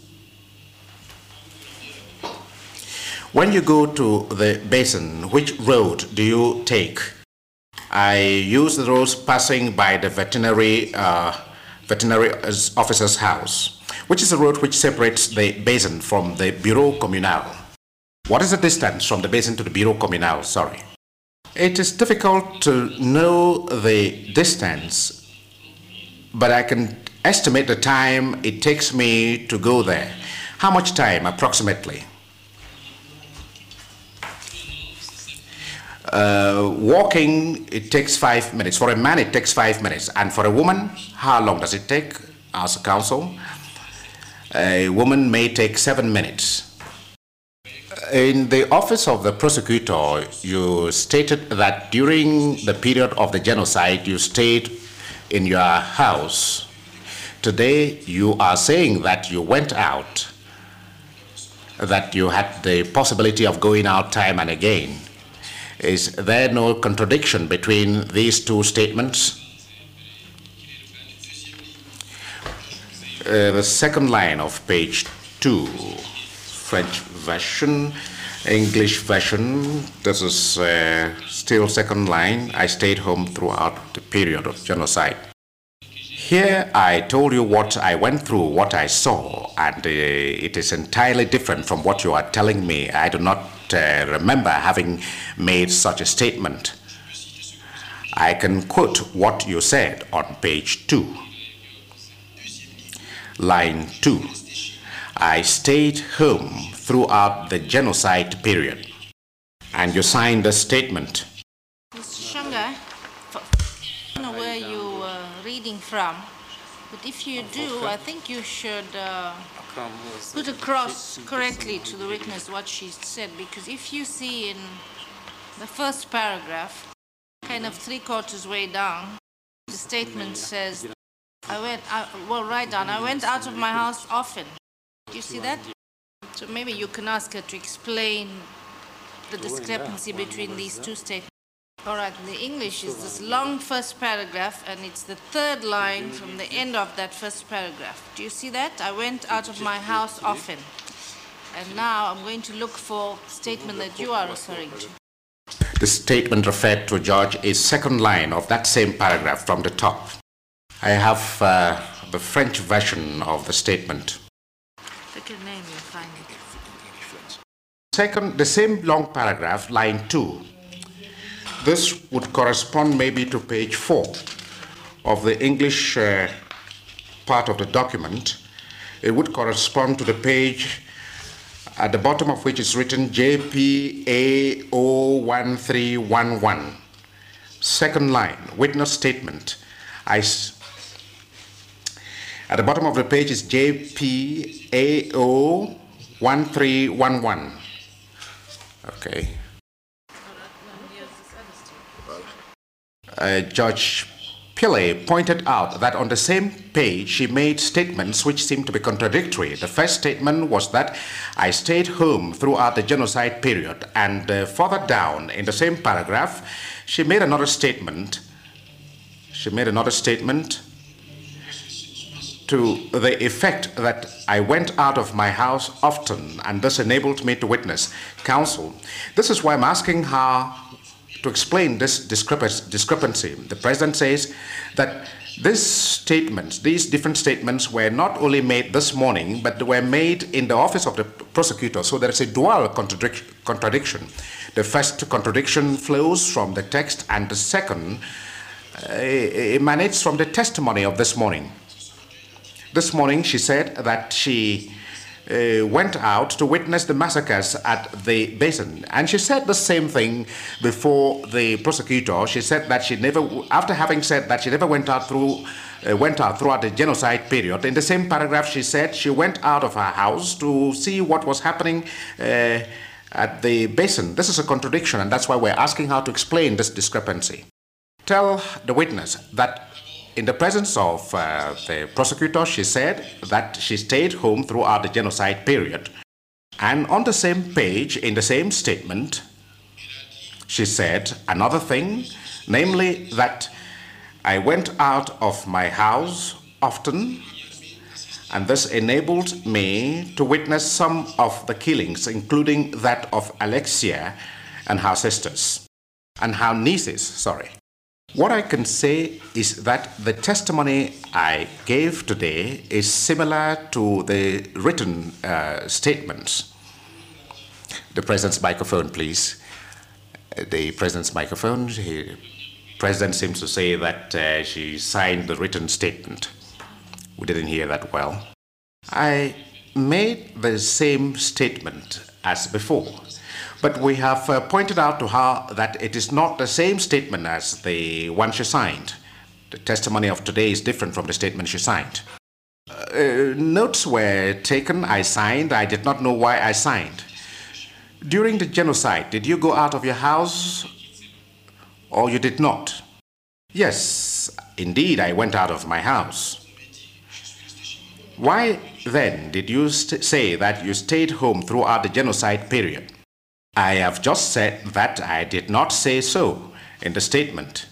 When you go to the basin, which road do you take? I use the roads passing by the veterinary uh, veterinary officer's house, which is the road which separates the basin from the Bureau Communal. What is the distance from the basin to the Bureau Communal? Sorry. It is difficult to know the distance, but I can estimate the time it takes me to go there. How much time approximately? Uh, walking, it takes five minutes. For a man, it takes five minutes. And for a woman, how long does it take? As a counsel, a woman may take seven minutes. In the office of the prosecutor, you stated that during the period of the genocide, you stayed in your house. Today, you are saying that you went out, that you had the possibility of going out time and again. Is there no contradiction between these two statements? Uh, the second line of page two, French version, English version, this is uh, still second line. I stayed home throughout the period of genocide. Here I told you what I went through, what I saw, and uh, it is entirely different from what you are telling me. I do not uh, remember having made such a statement. I can quote what you said on page two. Line two. I stayed home throughout the genocide period. And you signed the statement. Mister Shanga, I don't know where you are reading from, but if you do, I think you should uh, put across correctly to the witness what she said, because if you see in the first paragraph, kind of three quarters way down, the statement says, I went, I, well, right down, I went out of my house often. Do you see that? So maybe you can ask her to explain the discrepancy between these two statements. All right, the English is this long first paragraph, and it's the third line from the end of that first paragraph. Do you see that? I went out of my house often. And now I'm going to look for the statement that you are referring to. The statement referred to, George, is second line of that same paragraph from the top. I have uh, the French version of the statement. Pick your name, you'll find it. Second, the same long paragraph, line two. This would correspond maybe to page four of the English uh, part of the document. It would correspond to the page at the bottom of which is written J P A zero one three one one. Second line, witness statement. I s at the bottom of the page is J P A zero one three one one. Okay. Uh, Judge Pillay pointed out that on the same page she made statements which seemed to be contradictory. The first statement was that I stayed home throughout the genocide period, and uh, further down in the same paragraph she made another statement. She made another statement to the effect that I went out of my house often and this enabled me to witness. Counsel, this is why I'm asking her to explain this discrepancy. The President says that these statements, these different statements were not only made this morning, but they were made in the office of the prosecutor. So there is a dual contradiction. The first contradiction flows from the text, and the second uh, emanates from the testimony of this morning. This morning she said that she uh, went out to witness the massacres at the basin, and she said the same thing before the prosecutor. She said that she never, after having said that she never went out through uh, went out throughout the genocide period, in the same paragraph she said she went out of her house to see what was happening uh, at the basin. This is a contradiction, and that's why we're asking her to explain this discrepancy. Tell the witness that in the presence of uh, the prosecutor, she said that she stayed home throughout the genocide period. And on the same page, in the same statement, she said another thing, namely that I went out of my house often, and this enabled me to witness some of the killings, including that of Alexia and her sisters, and her nieces, sorry. What I can say is that the testimony I gave today is similar to the written uh, statements. The President's microphone, please. The President's microphone. The President seems to say that uh, she signed the written statement. We didn't hear that well. I made the same statement as before, but we have uh, pointed out to her that it is not the same statement as the one she signed. The testimony of today is different from the statement she signed. Uh, notes were taken, I signed, I did not know why I signed. During the genocide, did you go out of your house or you did not? Yes, indeed, I went out of my house. Why then did you say that you stayed home throughout the genocide period? I have just said that I did not say so in the statement.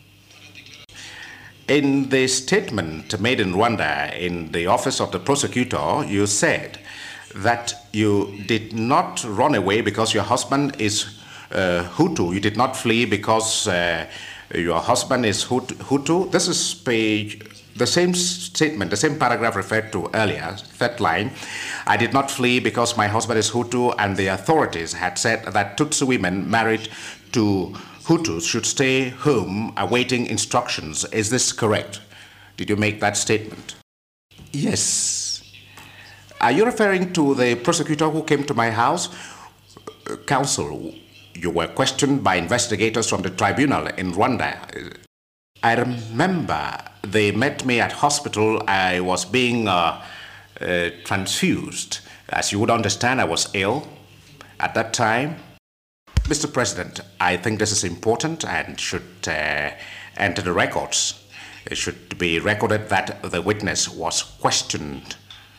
In the statement made in Rwanda in the office of the prosecutor, you said that you did not run away because your husband is uh, Hutu. You did not flee because uh, your husband is Hutu. This is page, the same statement, the same paragraph referred to earlier, third line. I did not flee because my husband is Hutu, and the authorities had said that Tutsi women married to Hutus should stay home awaiting instructions. Is this correct? Did you make that statement? Yes. Are you referring to the prosecutor who came to my house? Uh, counsel, you were questioned by investigators from the tribunal in Rwanda. I remember they met me at hospital. I was being uh, uh, transfused. As you would understand, I was ill at that time. Mister President, I think this is important and should uh, enter the records. It should be recorded that the witness was questioned.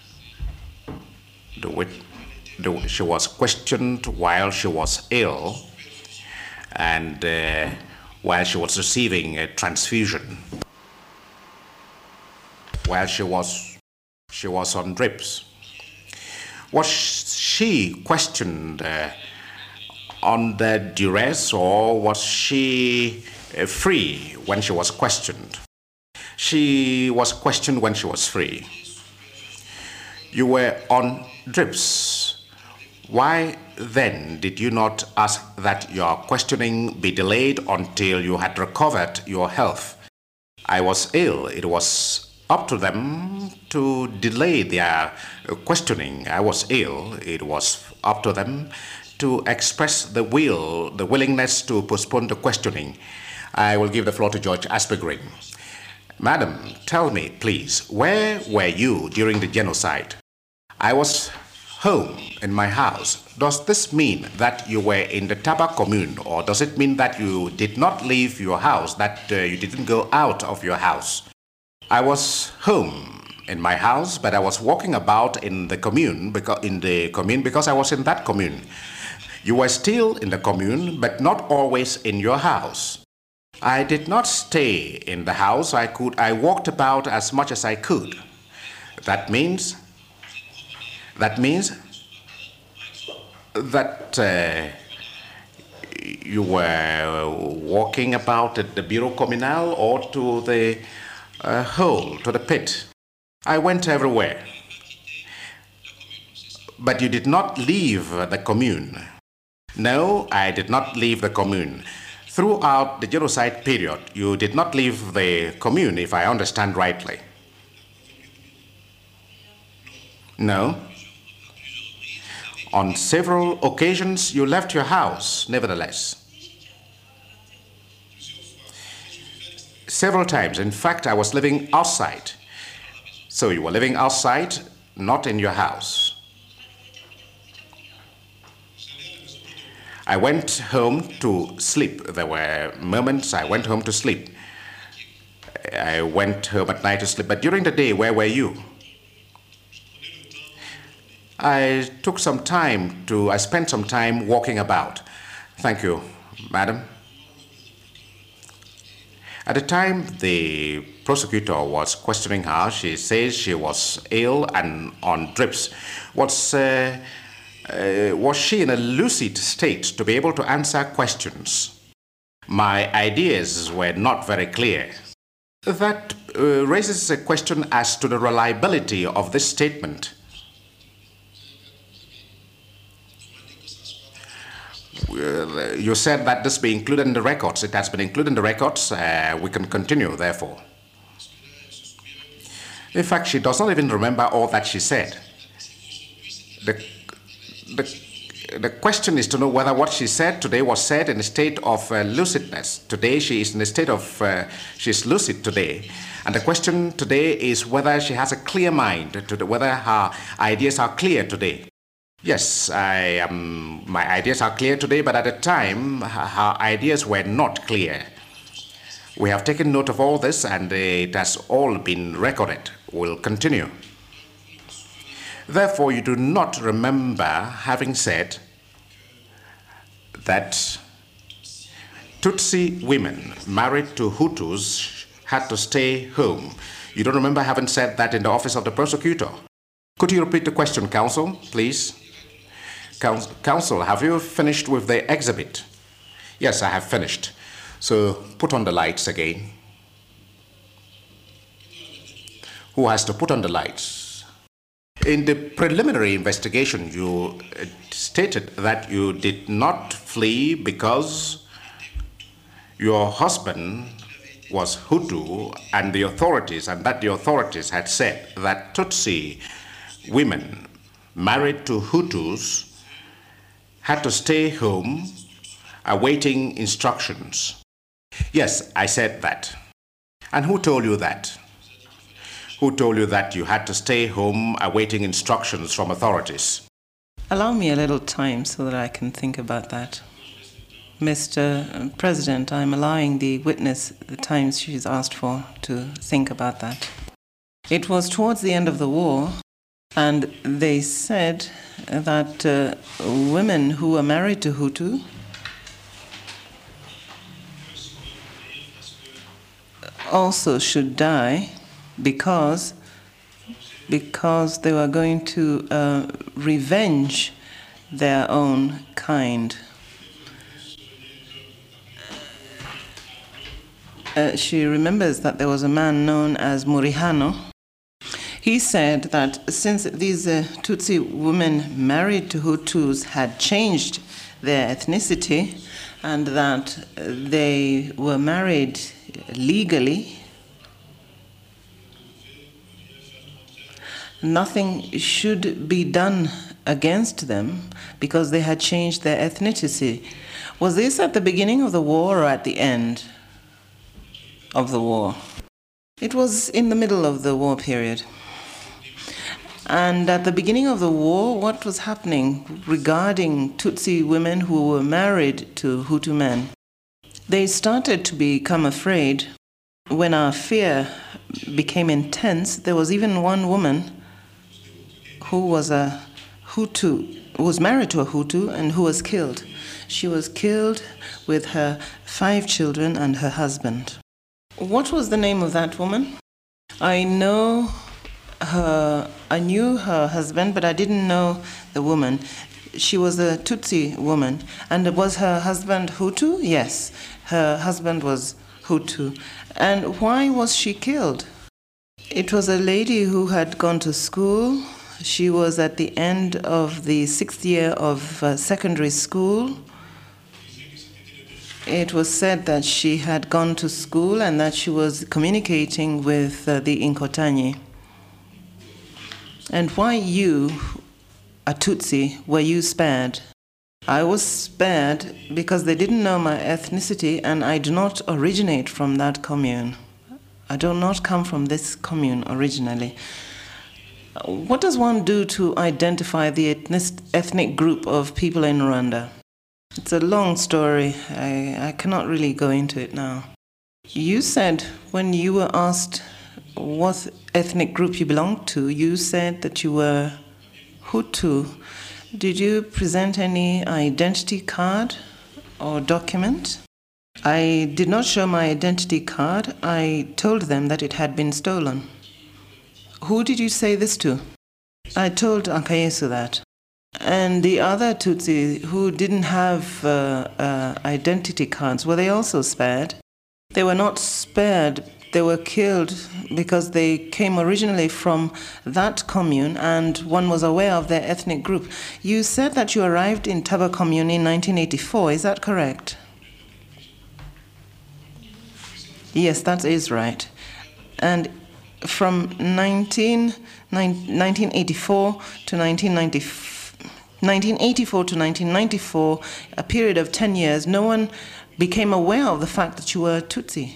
The wit the, she was questioned while she was ill and uh, while she was receiving a transfusion. While she was, she was on drips. Was she questioned uh, under duress, or was she uh, free when she was questioned? She was questioned when she was free. You were on drips. Why then did you not ask that your questioning be delayed until you had recovered your health? I was ill. It was up to them to delay their questioning. I was ill. It was up to them to express the will, the willingness to postpone the questioning. I will give the floor to Judge Aspegrin. Madam, tell me, please, where were you during the genocide? I was home in my house. Does this mean that you were in the Taba commune, or does it mean that you did not leave your house, that uh, you didn't go out of your house? I was home in my house, but I was walking about in the commune because in the commune because I was in that commune. You were still in the commune, but not always in your house. I did not stay in the house. I could I walked about as much as I could. That means, that means that uh, you were walking about at the Bureau Communal or to the uh, hole, to the pit. I went everywhere. But you did not leave the commune. No, I did not leave the commune. Throughout the genocide period, you did not leave the commune, if I understand rightly. No. On several occasions, you left your house, nevertheless. Several times. In fact, I was living outside. So you were living outside, not in your house. I went home to sleep. There were moments I went home to sleep. I went home at night to sleep. But during the day, where were you? I took some time to, I spent some time walking about. Thank you, madam. At the time the prosecutor was questioning her, she says she was ill and on drips. Was, uh, uh, was she in a lucid state to be able to answer questions? My ideas were not very clear. That uh, raises a question as to the reliability of this statement. Uh, you said that this be included in the records. It has been included in the records. Uh, we can continue, therefore. In fact, she does not even remember all that she said. The, the, the question is to know whether what she said today was said in a state of uh, lucidness. Today, she is in a state of, uh, she's lucid today. And the question today is whether she has a clear mind, to the, whether her ideas are clear today. Yes, I, um, my ideas are clear today, but at the time, her ideas were not clear. We have taken note of all this, and it has all been recorded. We'll continue. Therefore, you do not remember having said that Tutsi women married to Hutus had to stay home. You don't remember having said that in the office of the prosecutor. Could you repeat the question, counsel, please? Counsel, have you finished with the exhibit? Yes, I have finished. So put on the lights again. Who has to put on the lights? In the preliminary investigation, you stated that you did not flee because your husband was Hutu and the authorities, and that the authorities had said that Tutsi women married to Hutus had to stay home awaiting instructions. Yes, I said that. And who told you that? Who told you that you had to stay home awaiting instructions from authorities? Allow me a little time so that I can think about that. Mister President, I'm allowing the witness the time she's asked for to think about that. It was towards the end of the war, and they said that uh, women who were married to Hutu also should die because, because they were going to uh, revenge their own kind. Uh, she remembers that there was a man known as Murihano. He said that since these uh, Tutsi women married to Hutus had changed their ethnicity and that uh, they were married legally, nothing should be done against them because they had changed their ethnicity. Was this at the beginning of the war or at the end of the war? It was in the middle of the war period. And at the beginning of the war, what was happening regarding Tutsi women who were married to Hutu men? They started to become afraid. When our fear became intense, there was even one woman who was a Hutu, who was married to a Hutu and who was killed. She was killed with her five children and her husband. What was the name of that woman? I know her, I knew her husband, but I didn't know the woman. She was a Tutsi woman. And was her husband Hutu? Yes, her husband was Hutu. And why was she killed? It was a lady who had gone to school. She was at the end of the sixth year of uh, secondary school. It was said that she had gone to school and that she was communicating with uh, the Inkotanyi. And why you, a Tutsi, were you spared? I was spared because they didn't know my ethnicity, and I do not originate from that commune. I do not come from this commune originally. What does one do to identify the ethnic, ethnic group of people in Rwanda? It's a long story. I, I cannot really go into it now. You said when you were asked what ethnic group you belonged to, you said that you were Hutu. Did you present any identity card or document? I did not show my identity card. I told them that it had been stolen. Who did you say this to? I told Akayesu that. And the other Tutsi who didn't have uh, uh, identity cards, were they also spared? They were not spared. They were killed because they came originally from that commune and one was aware of their ethnic group. You said that you arrived in Taba commune in nineteen eighty-four, is that correct? Yes, that is right. And from nineteen eighty-four to nineteen eighty-four to nineteen ninety-four, a period of ten years, no one became aware of the fact that you were Tutsi.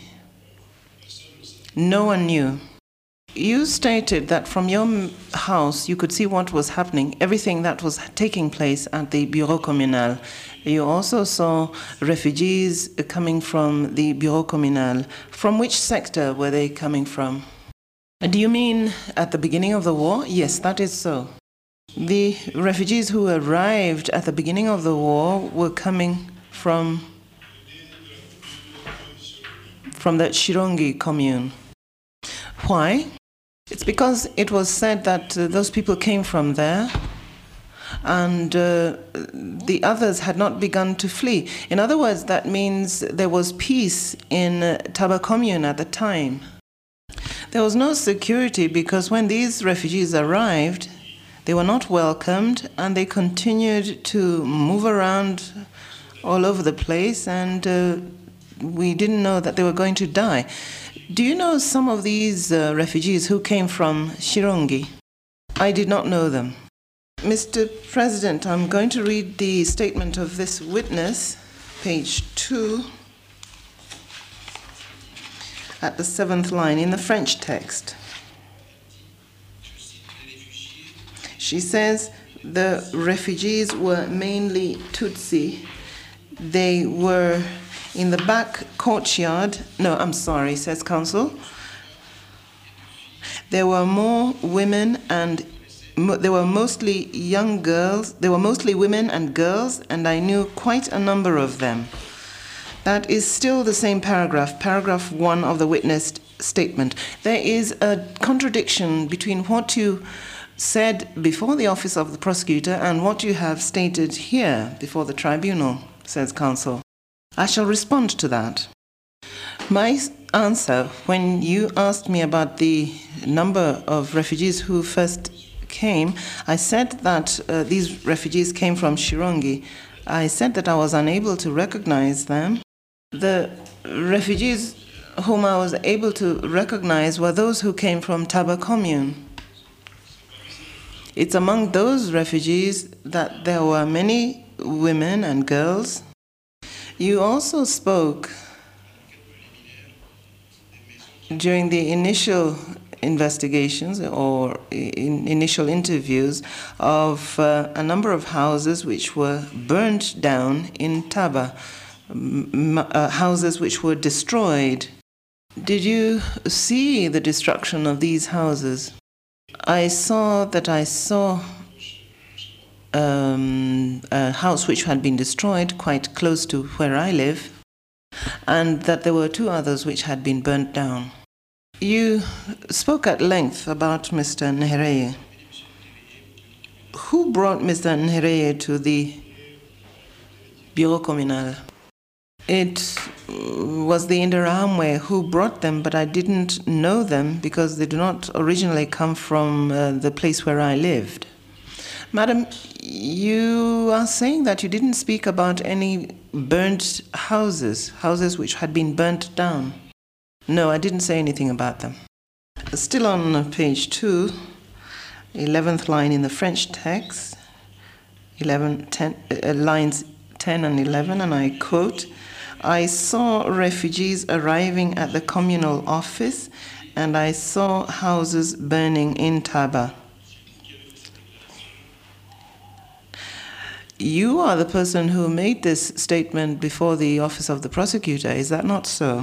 No one knew. You stated that from your house you could see what was happening, everything that was taking place at the Bureau Communal. You also saw refugees coming from the Bureau Communal. From which sector were they coming from? Do you mean at the beginning of the war? Yes, that is so. The refugees who arrived at the beginning of the war were coming from, from the Shirongi commune. Why? It's because it was said that uh, those people came from there and uh, the others had not begun to flee. In other words, that means there was peace in uh, Taba commune at the time. There was no security because when these refugees arrived, they were not welcomed and they continued to move around all over the place, and uh, we didn't know that they were going to die. Do you know some of these uh, refugees who came from Shirongi? I did not know them. Mister President, I'm going to read the statement of this witness, page two, at the seventh line in the French text. She says the refugees were mainly Tutsi. They were in the back courtyard. No, I'm sorry, says counsel. There were more women and mo there were mostly young girls. There were mostly women and girls, and I knew quite a number of them. That is still the same paragraph, paragraph one of the witness statement. There is a contradiction between what you said before the office of the prosecutor and what you have stated here before the tribunal, says counsel. I shall respond to that. My answer, when you asked me about the number of refugees who first came, I said that uh, these refugees came from Shirongi. I said that I was unable to recognize them. The refugees whom I was able to recognize were those who came from Taba commune. It's among those refugees that there were many women and girls. You also spoke during the initial investigations or in initial interviews of uh, a number of houses which were burned down in Taba, m uh, houses which were destroyed. Did you see the destruction of these houses? I saw that I saw um, a house which had been destroyed quite close to where I live, and that there were two others which had been burnt down. You spoke at length about Mister Nhereye. Who brought Mister Nhereye to the Bureau Communal? It was the Interahamwe who brought them, but I didn't know them because they do not originally come from uh, the place where I lived. Madam, you are saying that you didn't speak about any burnt houses, houses which had been burnt down. No, I didn't say anything about them. Still on page two, eleventh line in the French text, eleven, ten, uh, lines ten and eleven, and I quote, I saw refugees arriving at the communal office, and I saw houses burning in Taba. You are the person who made this statement before the office of the prosecutor, is that not so?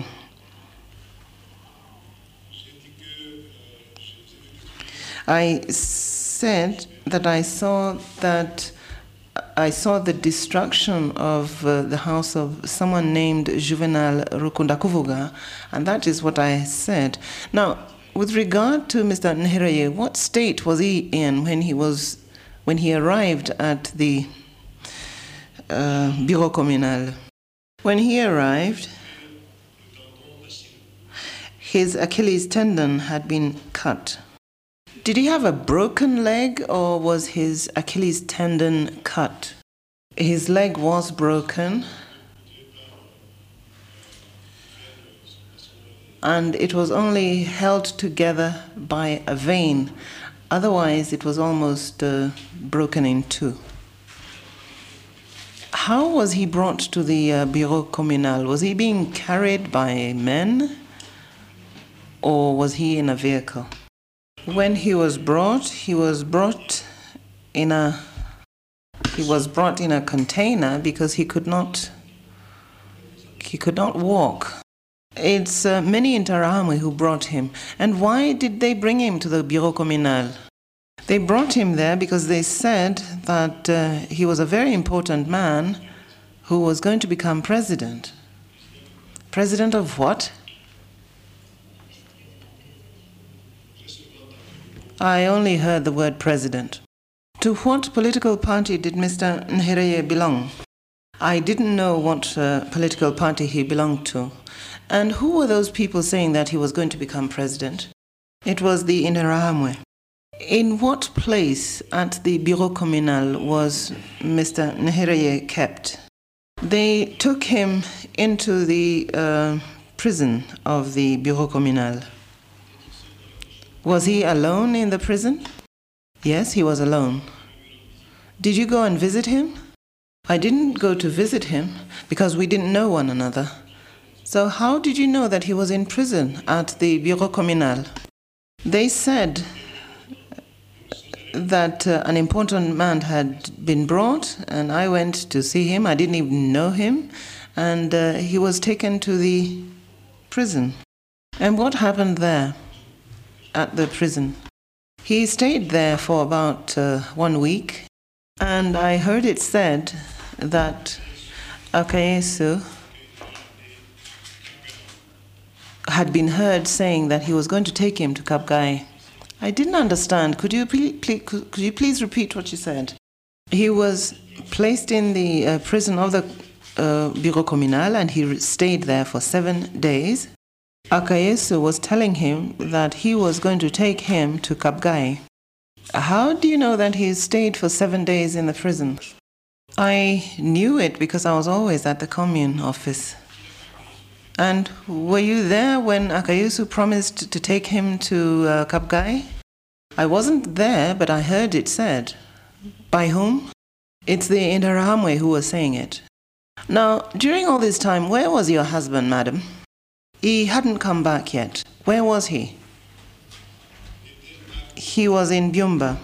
I said that I saw that I saw the destruction of uh, the house of someone named Juvenal Rukundakuvuga, and that is what I said. Now, with regard to Mister Nhereye, what state was he in when he was when he arrived at the uh, Bureau Communal? When he arrived, his Achilles tendon had been cut. Did he have a broken leg, or was his Achilles tendon cut? His leg was broken, and it was only held together by a vein. Otherwise, it was almost uh, broken in two. How was he brought to the uh, Bureau Communal? Was he being carried by men, or was he in a vehicle? When he was brought, he was brought in a he was brought in a container because he could not he could not walk. It's uh, many Interahamwe who brought him. And why did they bring him to the Bureau Communal? They brought him there because they said that uh, he was a very important man who was going to become president. President of what? I only heard the word president. To what political party did Mister Nhereye belong? I didn't know what uh, political party he belonged to. And who were those people saying that he was going to become president? It was the Interahamwe. In what place at the Bureau Communal was Mister Nhereye kept? They took him into the uh, prison of the Bureau Communal. Was he alone in the prison? Yes, he was alone. Did you go and visit him? I didn't go to visit him because we didn't know one another. So how did you know that he was in prison at the Bureau Communal? They said that uh, an important man had been brought, and I went to see him. I didn't even know him, and uh, he was taken to the prison. And what happened there? At the prison. He stayed there for about uh, one week, and I heard it said that Akayesu had been heard saying that he was going to take him to Kapgai. I didn't understand. Could you please, please, could you please repeat what you said? He was placed in the uh, prison of the uh, Bureau Communal, and he stayed there for seven days. Akayesu was telling him that he was going to take him to Kapgai. How do you know that he stayed for seven days in the prison? I knew it because I was always at the commune office. And were you there when Akayesu promised to take him to uh, Kapgai? I wasn't there, but I heard it said. By whom? It's the Interahamwe who was saying it. Now, during all this time, where was your husband, madam? He hadn't come back yet. Where was he? He was in Byumba.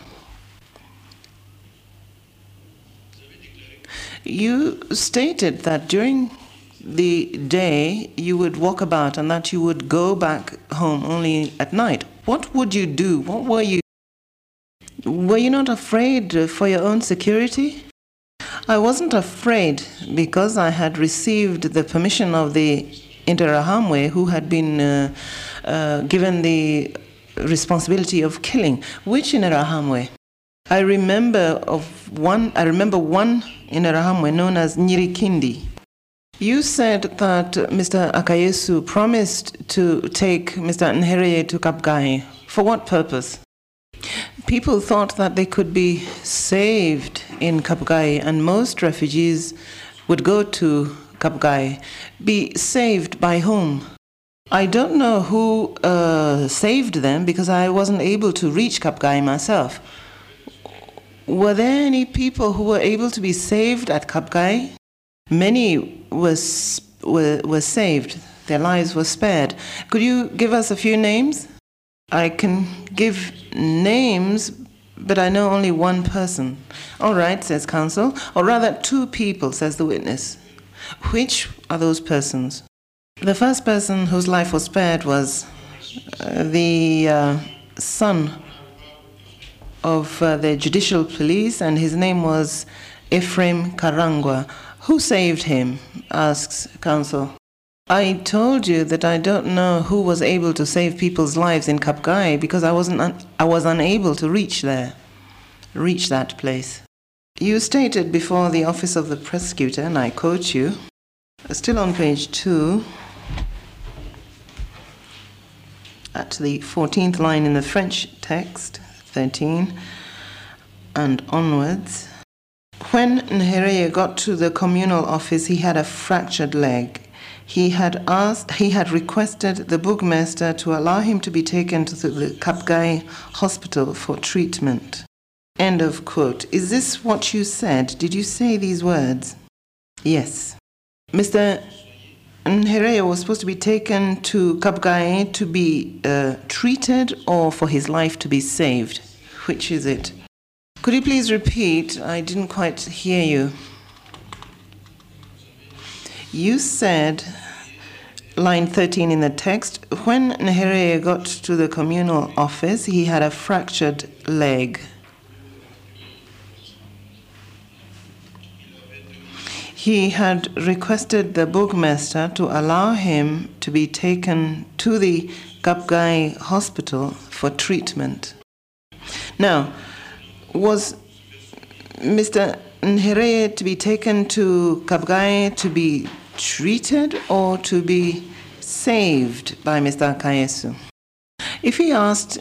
You stated that during the day you would walk about and that you would go back home only at night. What would you do? What were you? Were you not afraid for your own security? I wasn't afraid because I had received the permission of the Interahamwe, who had been uh, uh, given the responsibility of killing. Which Interahamwe? I remember of one. I remember one Interahamwe known as Nyirikindi. You said that Mister Akayesu promised to take Mister Nhereye to Kapgai. For what purpose? People thought that they could be saved in Kapgai, and most refugees would go to Kapgai. Be saved by whom? I don't know who uh, saved them because I wasn't able to reach Kapgai myself. Were there any people who were able to be saved at Kapgai? Many was, were, were saved. Their lives were spared. Could you give us a few names? I can give names, but I know only one person. All right, says counsel. Or rather, two people, says the witness. Which are those persons? The first person whose life was spared was uh, the uh, son of uh, the judicial police, and his name was Ephraim Karangwa. Who saved him? Asks counsel. I told you that I don't know who was able to save people's lives in Kapgai because I wasn't un I was unable to reach there, reach that place. You stated before the office of the prosecutor, and I quote you, still on page two, at the fourteenth line in the French text, thirteen, and onwards. When Nhereye got to the communal office, he had a fractured leg. He had asked, he had requested the bookmaster to allow him to be taken to the Kapgai hospital for treatment. End of quote. Is this what you said? Did you say these words? Yes. Mister Nhereye was supposed to be taken to Kapgai to be uh, treated or for his life to be saved. Which is it? Could you please repeat? I didn't quite hear you. You said, line thirteen in the text, when Nhereye got to the communal office, he had a fractured leg. He had requested the bookmaster to allow him to be taken to the Kapgai hospital for treatment. Now, was Mister Nhereye to be taken to Kapgai to be treated or to be saved by Mister Akayesu? If he asked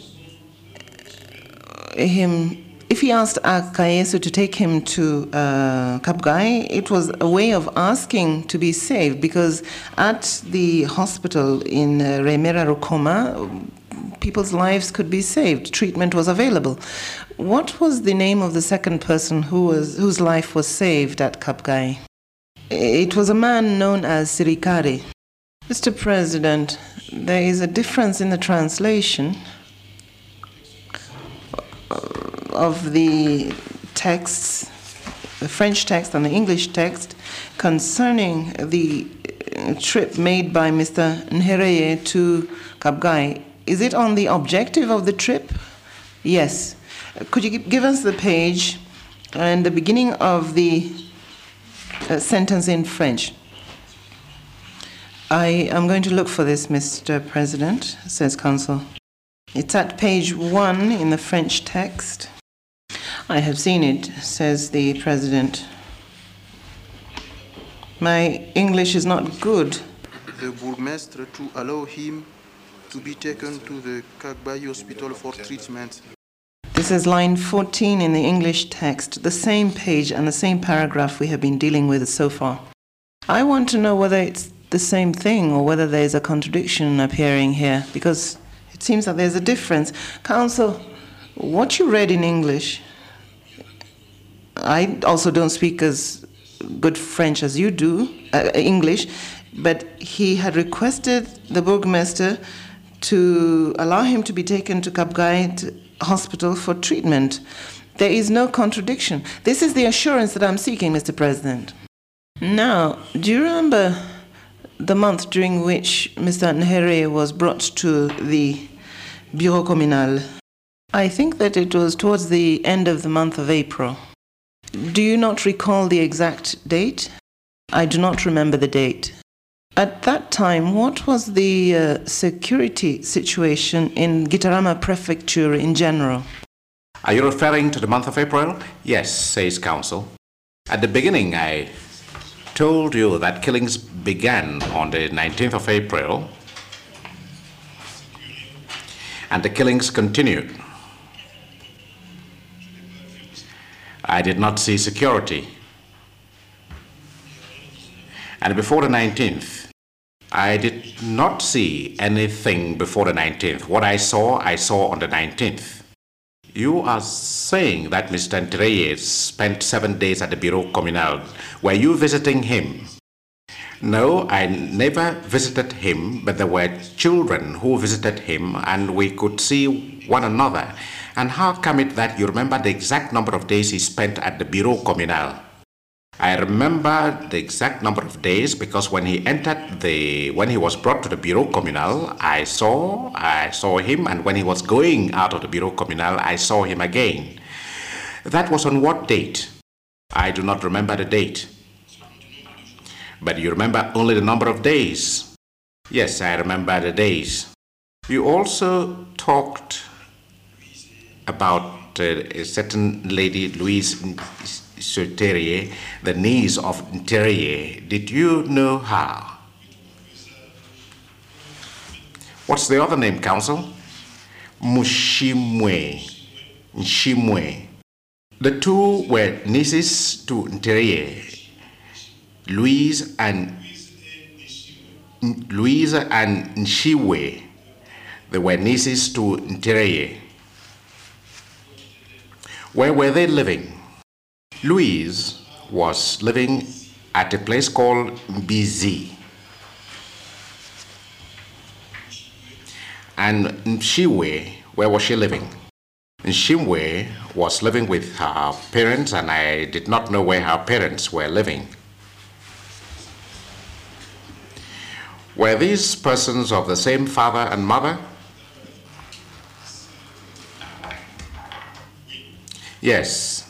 him, if he asked Akayesu to take him to uh, Kapgai, it was a way of asking to be saved, because at the hospital in uh, Remera Rukoma, people's lives could be saved. Treatment was available. What was the name of the second person who was, whose life was saved at Kapgai? It was a man known as Sirikari. Mister President, there is a difference in the translation of the texts, the French text and the English text, concerning the trip made by Mister Nhereye to Kapgai. Is it on the objective of the trip? Yes. Could you give us the page and the beginning of the uh, sentence in French? I am going to look for this, Mister President, says counsel. It's at page one in the French text. I have seen it, says the President. My English is not good. The Burgmestre to allow him to be taken to the Kapgai hospital for treatment. This is line fourteen in the English text, the same page and the same paragraph we have been dealing with so far. I want to know whether it's the same thing or whether there's a contradiction appearing here, because it seems that there's a difference. Counsel, what you read in English, I also don't speak as good French as you do, uh, English, but he had requested the Burgmeister to allow him to be taken to Kapgai hospital for treatment. There is no contradiction. This is the assurance that I'm seeking, Mister President. Now, do you remember the month during which Mister Nhereye was brought to the Bureau Communal? I think that it was towards the end of the month of April. Do you not recall the exact date? I do not remember the date. At that time, what was the uh, security situation in Gitarama Prefecture in general? Are you referring to the month of April? Yes, says counsel. At the beginning, I told you that killings began on the nineteenth of April, and the killings continued. I did not see security. And before the nineteenth, I did not see anything before the nineteenth. What I saw, I saw on the nineteenth. You are saying that Mister Ntereye spent seven days at the Bureau Communal. Were you visiting him? No, I never visited him, but there were children who visited him and we could see one another. And how come it that you remember the exact number of days he spent at the Bureau Communal? I remember the exact number of days because when he entered the, when he was brought to the Bureau Communal, I saw, I saw him, and when he was going out of the Bureau Communal, I saw him again. That was on what date? I do not remember the date. But you remember only the number of days. Yes, I remember the days. You also talked about uh, a certain lady, Louise Ntereye, the niece of Ntereye. Did you know her? What's the other name, counsel? Mushimwe. Nshimwe. The two were nieces to Ntereye, Louise and Louise and Nshiwe. They were nieces to Ntereye. Where were they living? Louise was living at a place called Mbizi. And Nshiwe, where was she living? Nshimwe was living with her parents, and I did not know where her parents were living. Were these persons of the same father and mother? Yes.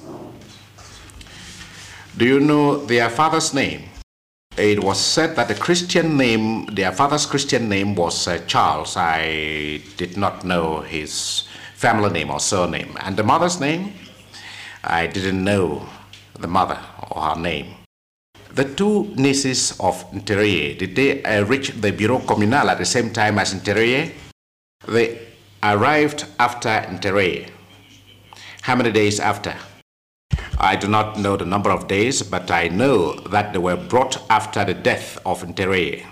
Do you know their father's name? It was said that the Christian name, their father's Christian name was uh, Charles. I did not know his family name or surname. And the mother's name? I didn't know the mother or her name. The two nieces of Ntereye, did they uh, reach the Bureau Communal at the same time as Ntereye? They arrived after Ntereye. How many days after? I do not know the number of days, but I know that they were brought after the death of Ntereye.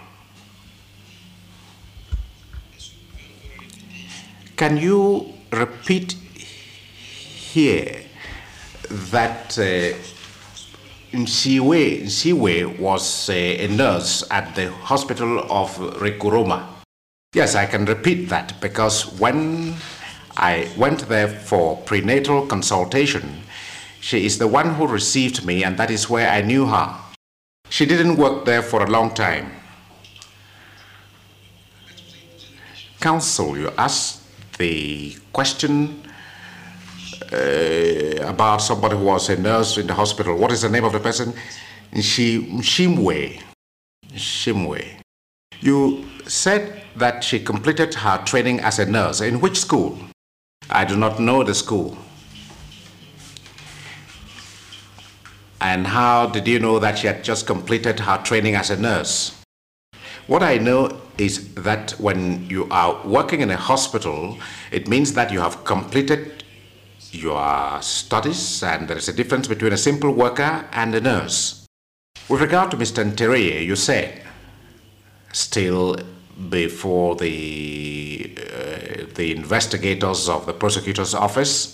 Can you repeat here that uh, Nsiwe, Nsiwe was uh, a nurse at the hospital of Rekuroma? Yes, I can repeat that because when I went there for prenatal consultation, she is the one who received me, and that is where I knew her. She didn't work there for a long time. Counsel, you asked the question uh, about somebody who was a nurse in the hospital. What is the name of the person? Shimwe. Shimwe. You said that she completed her training as a nurse. In which school? I do not know the school. And how did you know that she had just completed her training as a nurse? What I know is that when you are working in a hospital, it means that you have completed your studies, and there is a difference between a simple worker and a nurse. With regard to Mister Ntereye, you said, still before the, uh, the investigators of the prosecutor's office,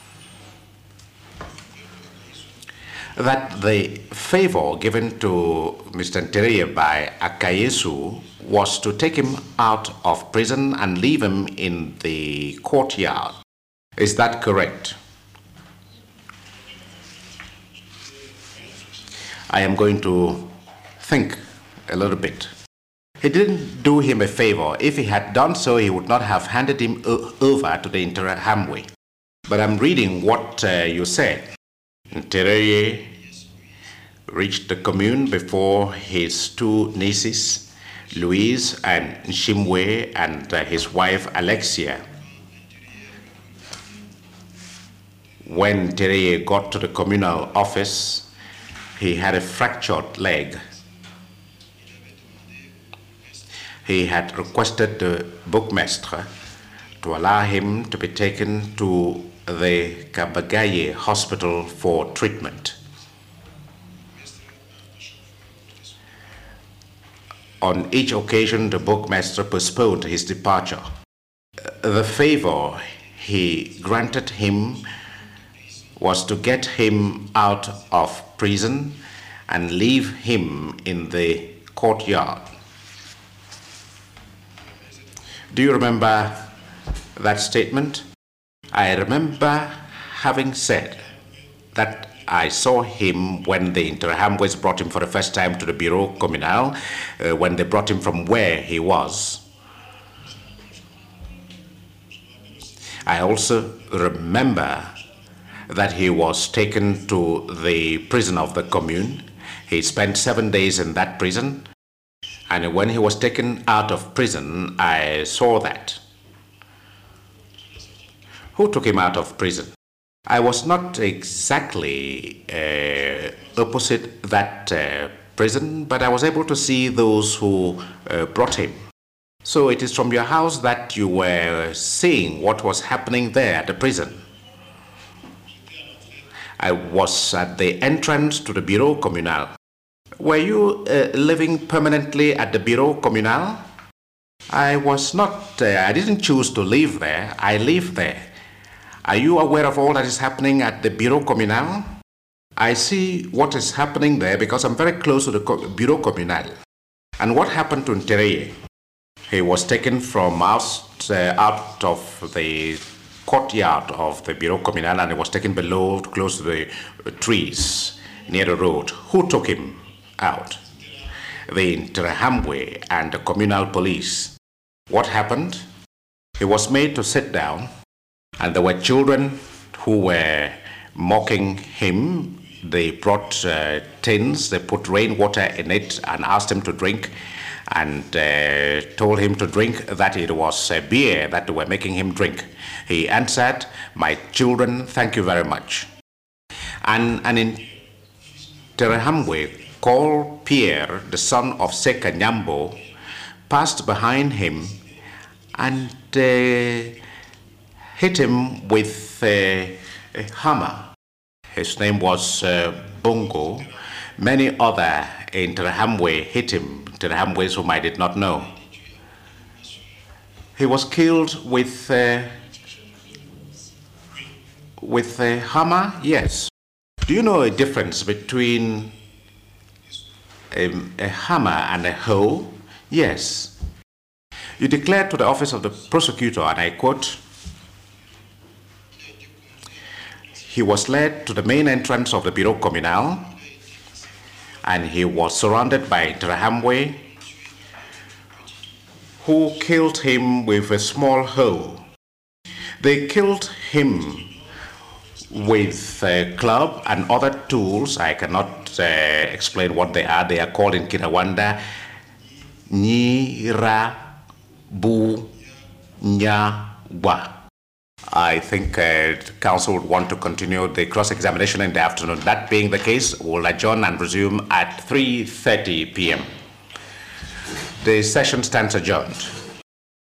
that the favor given to Mister Ntereye by Akayesu was to take him out of prison and leave him in the courtyard. Is that correct? I am going to think a little bit. He didn't do him a favor. If he had done so, he would not have handed him over to the Interahamwe. But I'm reading what uh, you said. Ntereye reached the commune before his two nieces Louise and Nshimwe and uh, his wife Alexia. When Tereye got to the communal office, he had a fractured leg. He had requested the bookmaster to allow him to be taken to the Kabagaye hospital for treatment. On each occasion, the bookmaster postponed his departure. The favor he granted him was to get him out of prison and leave him in the courtyard. Do you remember that statement? I remember having said that I saw him when the Interahamwe's brought him for the first time to the Bureau Communal, uh, when they brought him from where he was. I also remember that he was taken to the prison of the commune. He spent seven days in that prison, and when he was taken out of prison, I saw that. Who took him out of prison? I was not exactly uh, opposite that uh, prison, but I was able to see those who uh, brought him. So it is from your house that you were seeing what was happening there at the prison. I was at the entrance to the Bureau Communal. Were you uh, living permanently at the Bureau Communal? I was not, uh, I didn't choose to live there. I live there. Are you aware of all that is happening at the Bureau Communal? I see what is happening there because I'm very close to the Bureau Communal. And what happened to Tereye? He was taken from out, uh, out of the courtyard of the Bureau Communal and he was taken below, close to the uh, trees near the road. Who took him out? The Interahamwe and the communal police. What happened? He was made to sit down. And there were children who were mocking him. They brought uh, tins, they put rainwater in it and asked him to drink and uh, told him to drink that it was uh, beer that they were making him drink. He answered, "My children, thank you very much." And, and in Interahamwe, called Pierre, the son of Seka Nyambo, passed behind him and uh, hit him with a, a hammer. His name was uh, Bongo. Many other Interahamwe hit him, Interahamwe's whom I did not know. He was killed with, uh, with a hammer? Yes. Do you know a difference between a, a hammer and a hoe? Yes. You declared to the office of the prosecutor, and I quote, "He was led to the main entrance of the Bureau Communal and he was surrounded by Interahamwe who killed him with a small hoe. They killed him with a club and other tools. I cannot uh, explain what they are. They are called in Kinyarwanda Nyira Bu Nyawa. I think uh, counsel would want to continue the cross-examination in the afternoon. That being the case, we'll adjourn and resume at three thirty p m The session stands adjourned.